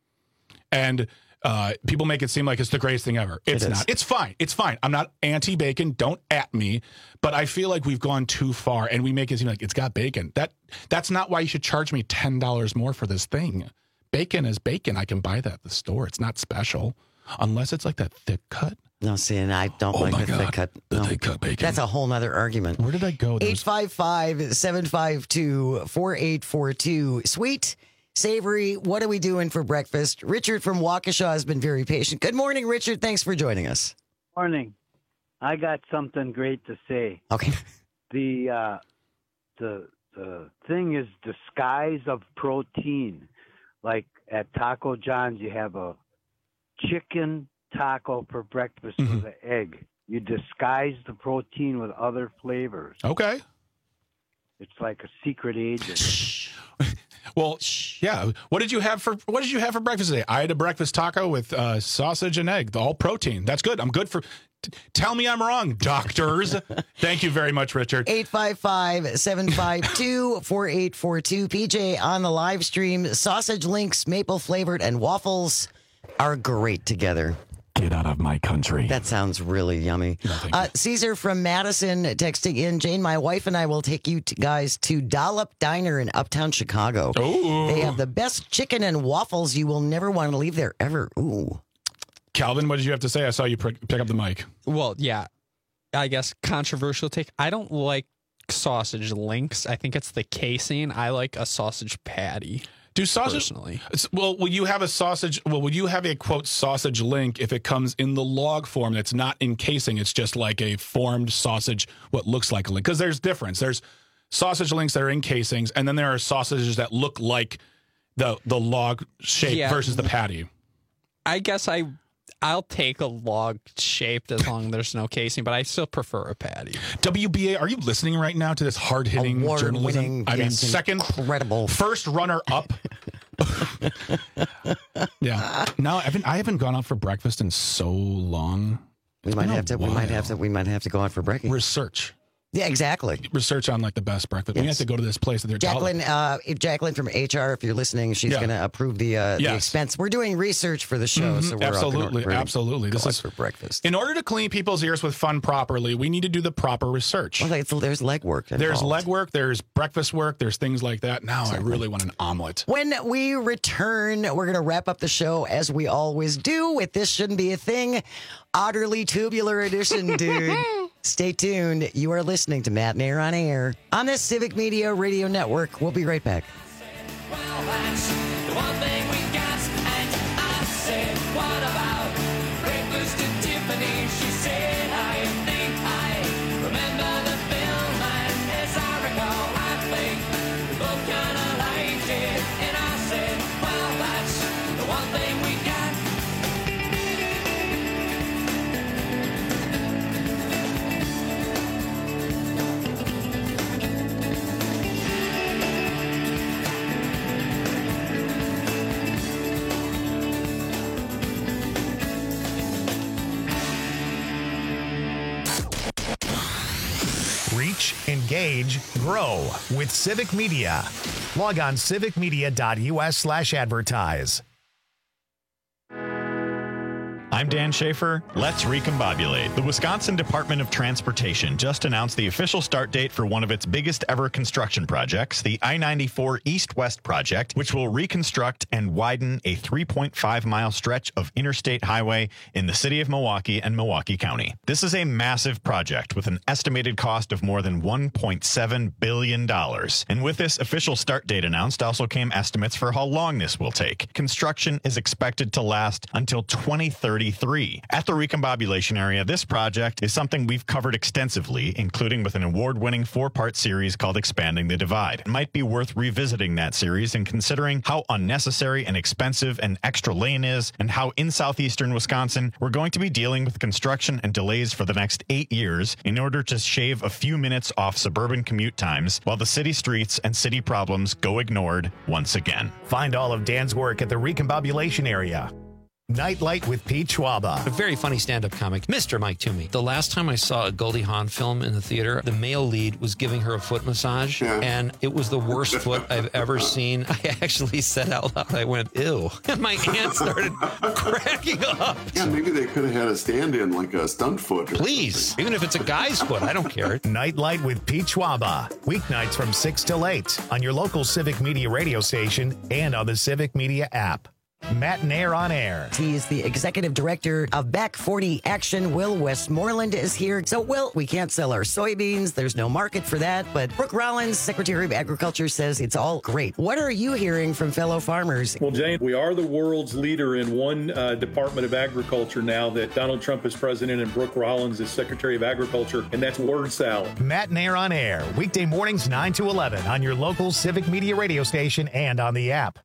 and uh, people make it seem like it's the greatest thing ever. It's It is. not. It's fine. It's fine. I'm not anti-bacon. Don't at me. But I feel like we've gone too far, and we make it seem like it's got bacon. That That's not why you should charge me ten dollars more for this thing. Bacon is bacon. I can buy that at the store. It's not special. Unless it's like that thick cut. No, see, and I don't Oh like my the God. thick cut. The No. thick cut bacon. That's a whole nother argument. Where did I go? eight five five, seven five two, four eight four two. Sweet, savory, what are we doing for breakfast? Richard from Waukesha has been very patient. Good morning, Richard. Thanks for joining us. Morning. I got something great to say. Okay. The uh, the the thing is disguise of protein. Like at Taco John's, you have a chicken taco for breakfast Mm-hmm. with an egg. You disguise the protein with other flavors. Okay. It's like a secret agent. Well, yeah. What did you have for What did you have for breakfast today? I had a breakfast taco with uh, sausage and egg, all protein. That's good. I'm good for. T- tell me I'm wrong, doctors. Thank you very much, Richard. eight five five, seven five two, four eight four two. P J on the live stream. Sausage links, maple flavored, and waffles are great together. Get out of my country. That sounds really yummy. Uh, Caesar from Madison texting in, Jane, my wife and I will take you to, guys to Dollop Diner in Uptown Chicago. Ooh. They have the best chicken and waffles. You will never want to leave there ever. Ooh. Calvin, what did you have to say? I saw you pick pick up the mic. Well, yeah, I guess controversial take. I don't like sausage links. I think it's the casing. I like a sausage patty. Do sausage personally? It's- Well, will you have a sausage? Well, will you have a quote sausage link if it comes in the log form that's not in casing? It's just like a formed sausage, what looks like a link. Because there's difference. There's sausage links that are in casings, and then there are sausages that look like the the log shape Yeah. versus the patty. I guess I I'll take a log shaped as long as there's no casing, but I still prefer a patty. W B A, are you listening right now to this hard hitting journalism? Award-winning, I mean, yes, second, incredible, first runner up. Yeah. No, I haven't. I haven't gone out for breakfast in so long. We It's might been a have to. We might have to. We might have to go out for breakfast. Research. Yeah, exactly. Research on like the best breakfast. We Yes. have to go to this place that they're Jacqueline, uh, if Jacqueline from H R, if you're listening, she's Yeah. going to approve the uh, the Yes. expense. We're doing research for the show, Mhm, so we're absolutely, All gonna, absolutely. This go is out for breakfast. In order to clean people's ears with fun properly, we need to do the proper research. Well, it's, there's legwork. There's involved. legwork. There's breakfast work. There's things like that. Now I really want an omelet. When we return, we're going to wrap up the show as we always do with This Shouldn't Be a Thing, Utterly Tubular Edition, dude. Stay tuned. You are listening to Matt and Air on Air on this Civic Media Radio Network. We'll be right back. Well, that's the one thing we got. And I said, what about breakfast at Tiffany? She said, I think I remember the film. And as I recall, I think we both kind of liked it. And I said, well, that's the one thing we got. Reach, engage, grow with Civic Media. Log on civicmedia.us slash advertise. I'm Dan Schaefer. Let's recombobulate. The Wisconsin Department of Transportation just announced the official start date for one of its biggest ever construction projects, the I ninety-four East-West project, which will reconstruct and widen a three point five mile stretch of interstate highway in the city of Milwaukee and Milwaukee County. This is a massive project with an estimated cost of more than one point seven billion dollars. And with this official start date announced also came estimates for how long this will take. Construction is expected to last until twenty thirty. thirty-three. At the recombobulation area, this project is something we've covered extensively, including with an award-winning four-part series called Expanding the Divide. It might be worth revisiting that series and considering how unnecessary and expensive an extra lane is, and how in southeastern Wisconsin, we're going to be dealing with construction and delays for the next eight years in order to shave a few minutes off suburban commute times, while the city streets and city problems go ignored once again. Find all of Dan's work at the recombobulation area. Nightlight with Pete Schwaba. A very funny stand-up comic, Mister Mike Toomey. The last time I saw a Goldie Hawn film in the theater, the male lead was giving her a foot massage, Yeah. and it was the worst foot I've ever seen. I actually said out loud, I went, ew. And my aunt started cracking up. Yeah, maybe they could have had a stand-in, like a stunt foot. Or Please, something. even if it's a guy's foot, I don't care. Nightlight with Pete Schwaba. Weeknights from six till eight on your local Civic Media radio station and on the Civic Media app. Matt Nair on air. He is the executive director of Back forty Action. Will Westmoreland is here. So, Will, we can't sell our soybeans. There's no market for that. But Brooke Rollins, Secretary of Agriculture, says it's all great. What are you hearing from fellow farmers? Well, Jane, we are the world's leader in one uh, Department of Agriculture now that Donald Trump is president and Brooke Rollins is Secretary of Agriculture, and that's word salad. Matt Nair on air. Weekday mornings nine to eleven on your local Civic Media radio station and on the app.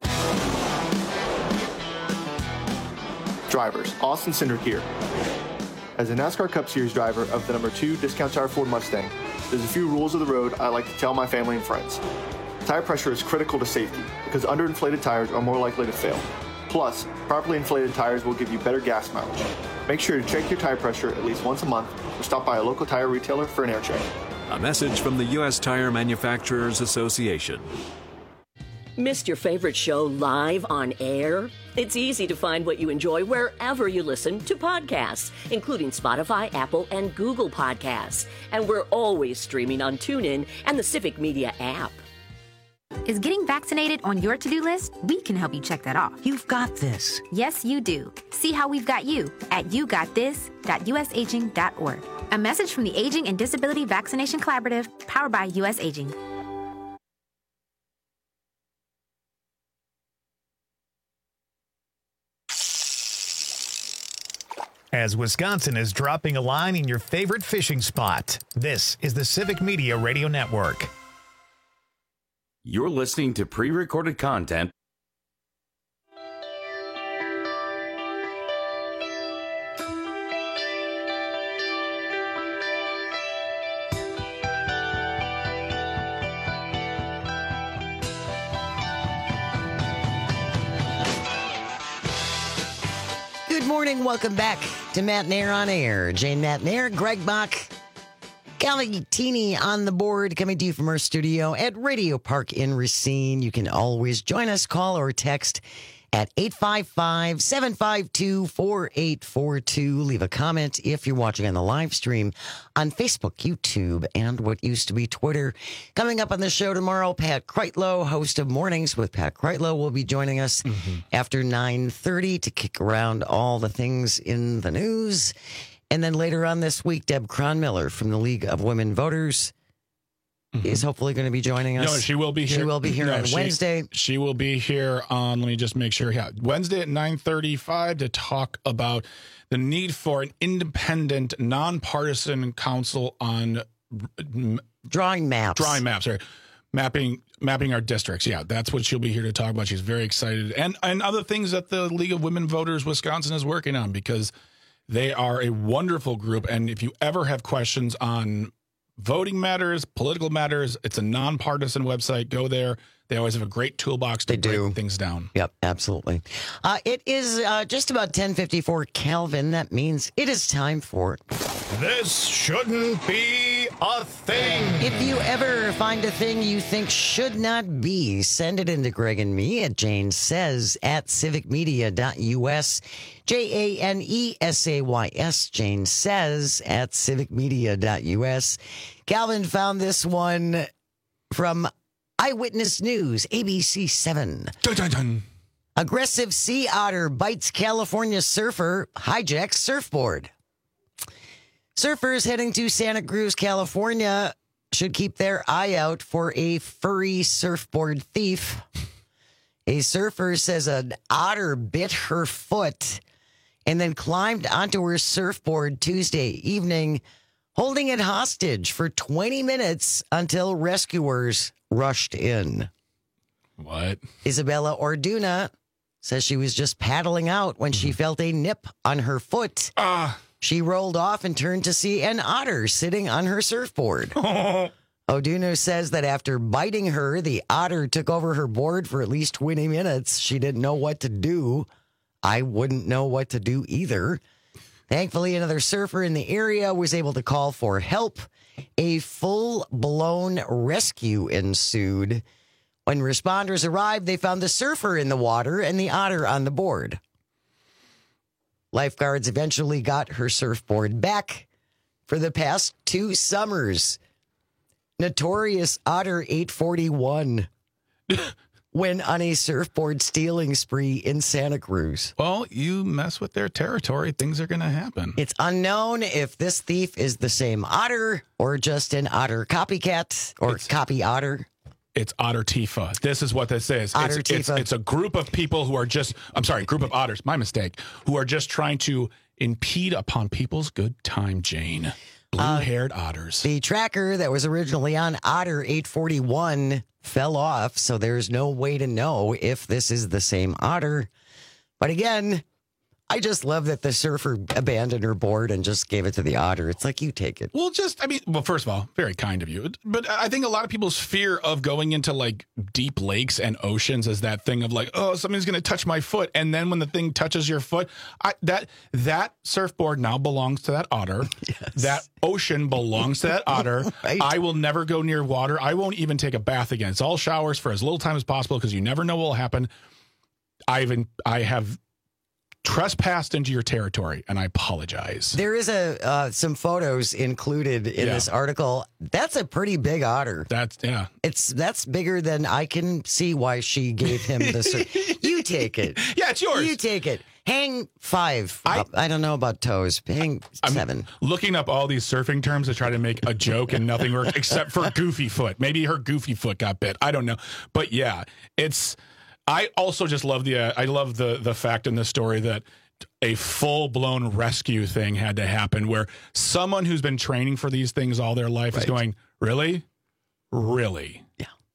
Drivers, Austin Cindric here. As a NASCAR Cup Series driver of the number two Discount Tire Ford Mustang, there's a few rules of the road I like to tell my family and friends. Tire pressure is critical to safety because underinflated tires are more likely to fail. Plus, properly inflated tires will give you better gas mileage. Make sure to check your tire pressure at least once a month or stop by a local tire retailer for an air check. A message from the U S Tire Manufacturers Association. Missed your favorite show live on air? It's easy to find what you enjoy wherever you listen to podcasts, including Spotify, Apple, and Google Podcasts. And we're always streaming on TuneIn and the Civic Media app. Is getting vaccinated on your to-do list? We can help you check that off. You've got this. Yes, you do. See how we've got you at you got this dot u s aging dot org. A message from the Aging and Disability Vaccination Collaborative, powered by U S Aging. As Wisconsin is dropping a line in your favorite fishing spot, this is the Civic Media Radio Network. You're listening to pre-recorded content. Good morning. Welcome back to Matt Nair on air. Jane Matt Nair, Greg Bach, Calvin Teeny on the board, coming to you from our studio at Radio Park in Racine. You can always join us, call or text at eight five five, seven five two, four eight four two. Leave a comment if you're watching on the live stream on Facebook, YouTube, and what used to be Twitter. Coming up on the show tomorrow, Pat Kreitlow, host of Mornings with Pat Kreitlow, will be joining us mm-hmm. after nine thirty to kick around all the things in the news. And then later on this week, Deb Cronmiller from the League of Women Voters mm-hmm. is hopefully going to be joining us. No, she will be here. She will be here no, on she, Wednesday. She will be here on, let me just make sure, yeah, Wednesday at nine thirty-five to talk about the need for an independent, nonpartisan council on drawing maps. Drawing maps, sorry. Mapping mapping our districts. Yeah, that's what she'll be here to talk about. She's very excited. And and other things that the League of Women Voters Wisconsin is working on, because they are a wonderful group. And if you ever have questions on voting matters, political matters, it's a nonpartisan website. Go there. They always have a great toolbox to they break do. things down. Yep, absolutely. Uh, it is uh, just about ten fifty-four Calvin. That means it is time for... This shouldn't be a thing. If you ever find a thing you think should not be, send it into Greg and me at Jane Says at civic media dot u s. J A N E S A Y S, Jane Says at civic media dot u s. Calvin found this one from Eyewitness News, A B C seven. Dun, dun, dun. Aggressive sea otter bites California surfer, hijacks surfboard. Surfers heading to Santa Cruz, California should keep their eye out for a furry surfboard thief. A surfer says an otter bit her foot and then climbed onto her surfboard Tuesday evening, holding it hostage for twenty minutes until rescuers rushed in. What? Isabella Orduna says she was just paddling out when she felt a nip on her foot. Ah. She rolled off and turned to see an otter sitting on her surfboard. Orduna says that after biting her, the otter took over her board for at least twenty minutes. She didn't know what to do. I wouldn't know what to do either. Thankfully, another surfer in the area was able to call for help. A full-blown rescue ensued. When responders arrived, they found the surfer in the water and the otter on the board. Lifeguards eventually got her surfboard back. For the past two summers, notorious Otter eight forty-one went on a surfboard stealing spree in Santa Cruz. Well, you mess with their territory, things are going to happen. It's unknown if this thief is the same otter or just an otter copycat or It's- copy otter. It's Otter Tifa. This is what this is. Otter it's, it's, Tifa. it's a group of people who are just, I'm sorry, group of otters, my mistake, who are just trying to impede upon people's good time, Jane. Blue-haired otters. The tracker that was originally on Otter eight forty-one fell off, so there's no way to know if this is the same otter. But again, I just love that the surfer abandoned her board and just gave it to the otter. It's like, you take it. Well, just, I mean, well, first of all, very kind of you. But I think a lot of people's fear of going into like deep lakes and oceans is that thing of like, oh, something's going to touch my foot. And then when the thing touches your foot, I, that that surfboard now belongs to that otter. Yes. That ocean belongs to that otter. Right. I will never go near water. I won't even take a bath again. It's all showers for as little time as possible because you never know what will happen. I've been, I have trespassed into your territory, and I apologize. There is a uh, some photos included in Yeah. this article. That's a pretty big otter. That's yeah. It's that's bigger than I can see why she gave him the. Sur- you take it. Yeah, it's yours. You take it. Hang five. I- up. I don't know about toes. Hang I'm seven. looking up all these surfing terms to try to make a joke, and nothing works except for goofy foot. Maybe her goofy foot got bit. I don't know, but yeah, it's. I also just love the uh, I love the the fact in this story that a full blown rescue thing had to happen where someone who's been training for these things all their life Right. is going, really, really.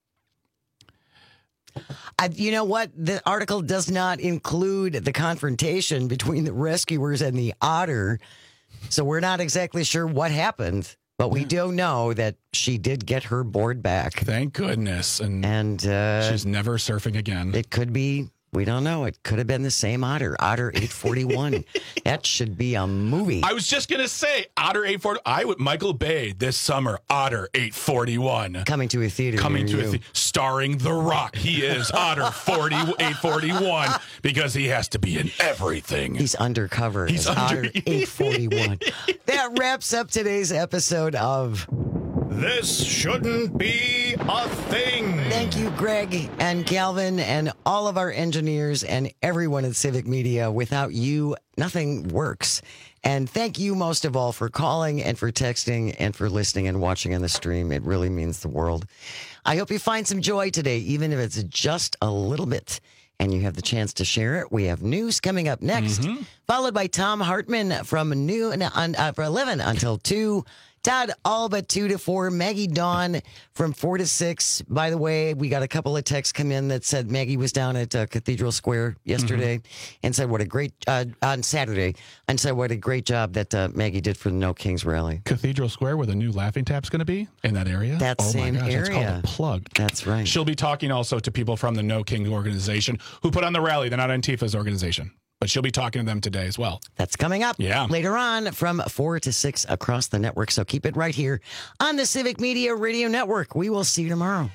I, you know what? The article does not include the confrontation between the rescuers and the otter, so we're not exactly sure what happened. But we do know that she did get her board back. Thank goodness, and and uh, she's never surfing again. It could be. We don't know. It could have been the same otter, Otter eight forty-one. That should be a movie. I was just gonna say Otter eight forty. I would Michael Bay this summer. Otter eight forty-one Coming to a theater. coming near to a you. the- starring The Rock. He is Otter forty eight forty-one because he has to be in everything. He's undercover He's as under- Otter eight forty-one. That wraps up today's episode of This Shouldn't Be a Thing. Thank you, Greg and Calvin, and all of our engineers and everyone at Civic Media. Without you, nothing works. And thank you most of all for calling and for texting and for listening and watching on the stream. It really means the world. I hope you find some joy today, even if it's just a little bit, and you have the chance to share it. We have news coming up next, Mm-hmm. followed by Tom Hartman from noon on uh, for eleven until two. Todd Alba, two to four. Maggie Dawn from four to six. By the way, we got a couple of texts come in that said Maggie was down at uh, Cathedral Square yesterday and said what a great, uh, on Saturday, and said what a great job that uh, Maggie did for the No Kings rally. Cathedral Square, where the new Laughing Tap's going to be in that area. That oh same my gosh, It's area. called a plug. That's right. She'll be talking also to people from the No King organization who put on the rally. They're not Antifa's organization, but she'll be talking to them today as well. That's coming up Yeah. later on from four to six across the network. So keep it right here on the Civic Media Radio Network. We will see you tomorrow.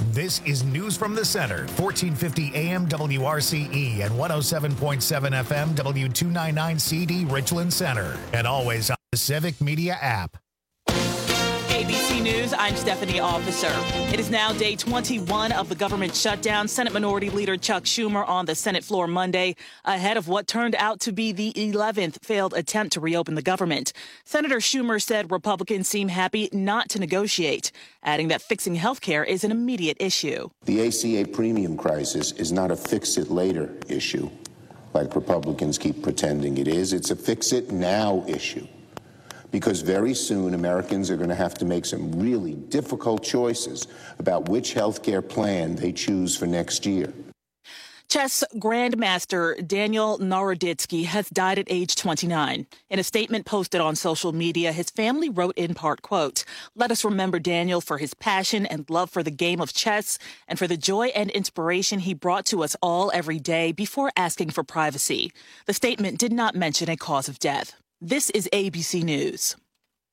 This is News from the Center, fourteen fifty A M W R C E and one oh seven point seven F M W two ninety-nine C D Richland Center. And always on the Civic Media app. A B C News, I'm Stephanie Officer. It is now day twenty-one of the government shutdown. Senate Minority Leader Chuck Schumer on the Senate floor Monday ahead of what turned out to be the eleventh failed attempt to reopen the government. Senator Schumer said Republicans seem happy not to negotiate, adding that fixing health care is an immediate issue. The A C A premium crisis is not a fix-it-later issue, like Republicans keep pretending it is. It's a fix-it-now issue. Because very soon Americans are going to have to make some really difficult choices about which health care plan they choose for next year. Chess Grandmaster Daniel Naroditsky has died at age twenty-nine. In a statement posted on social media, his family wrote in part, quote, "Let us remember Daniel for his passion and love for the game of chess and for the joy and inspiration he brought to us all every day before asking for privacy." The statement did not mention a cause of death. This is A B C News.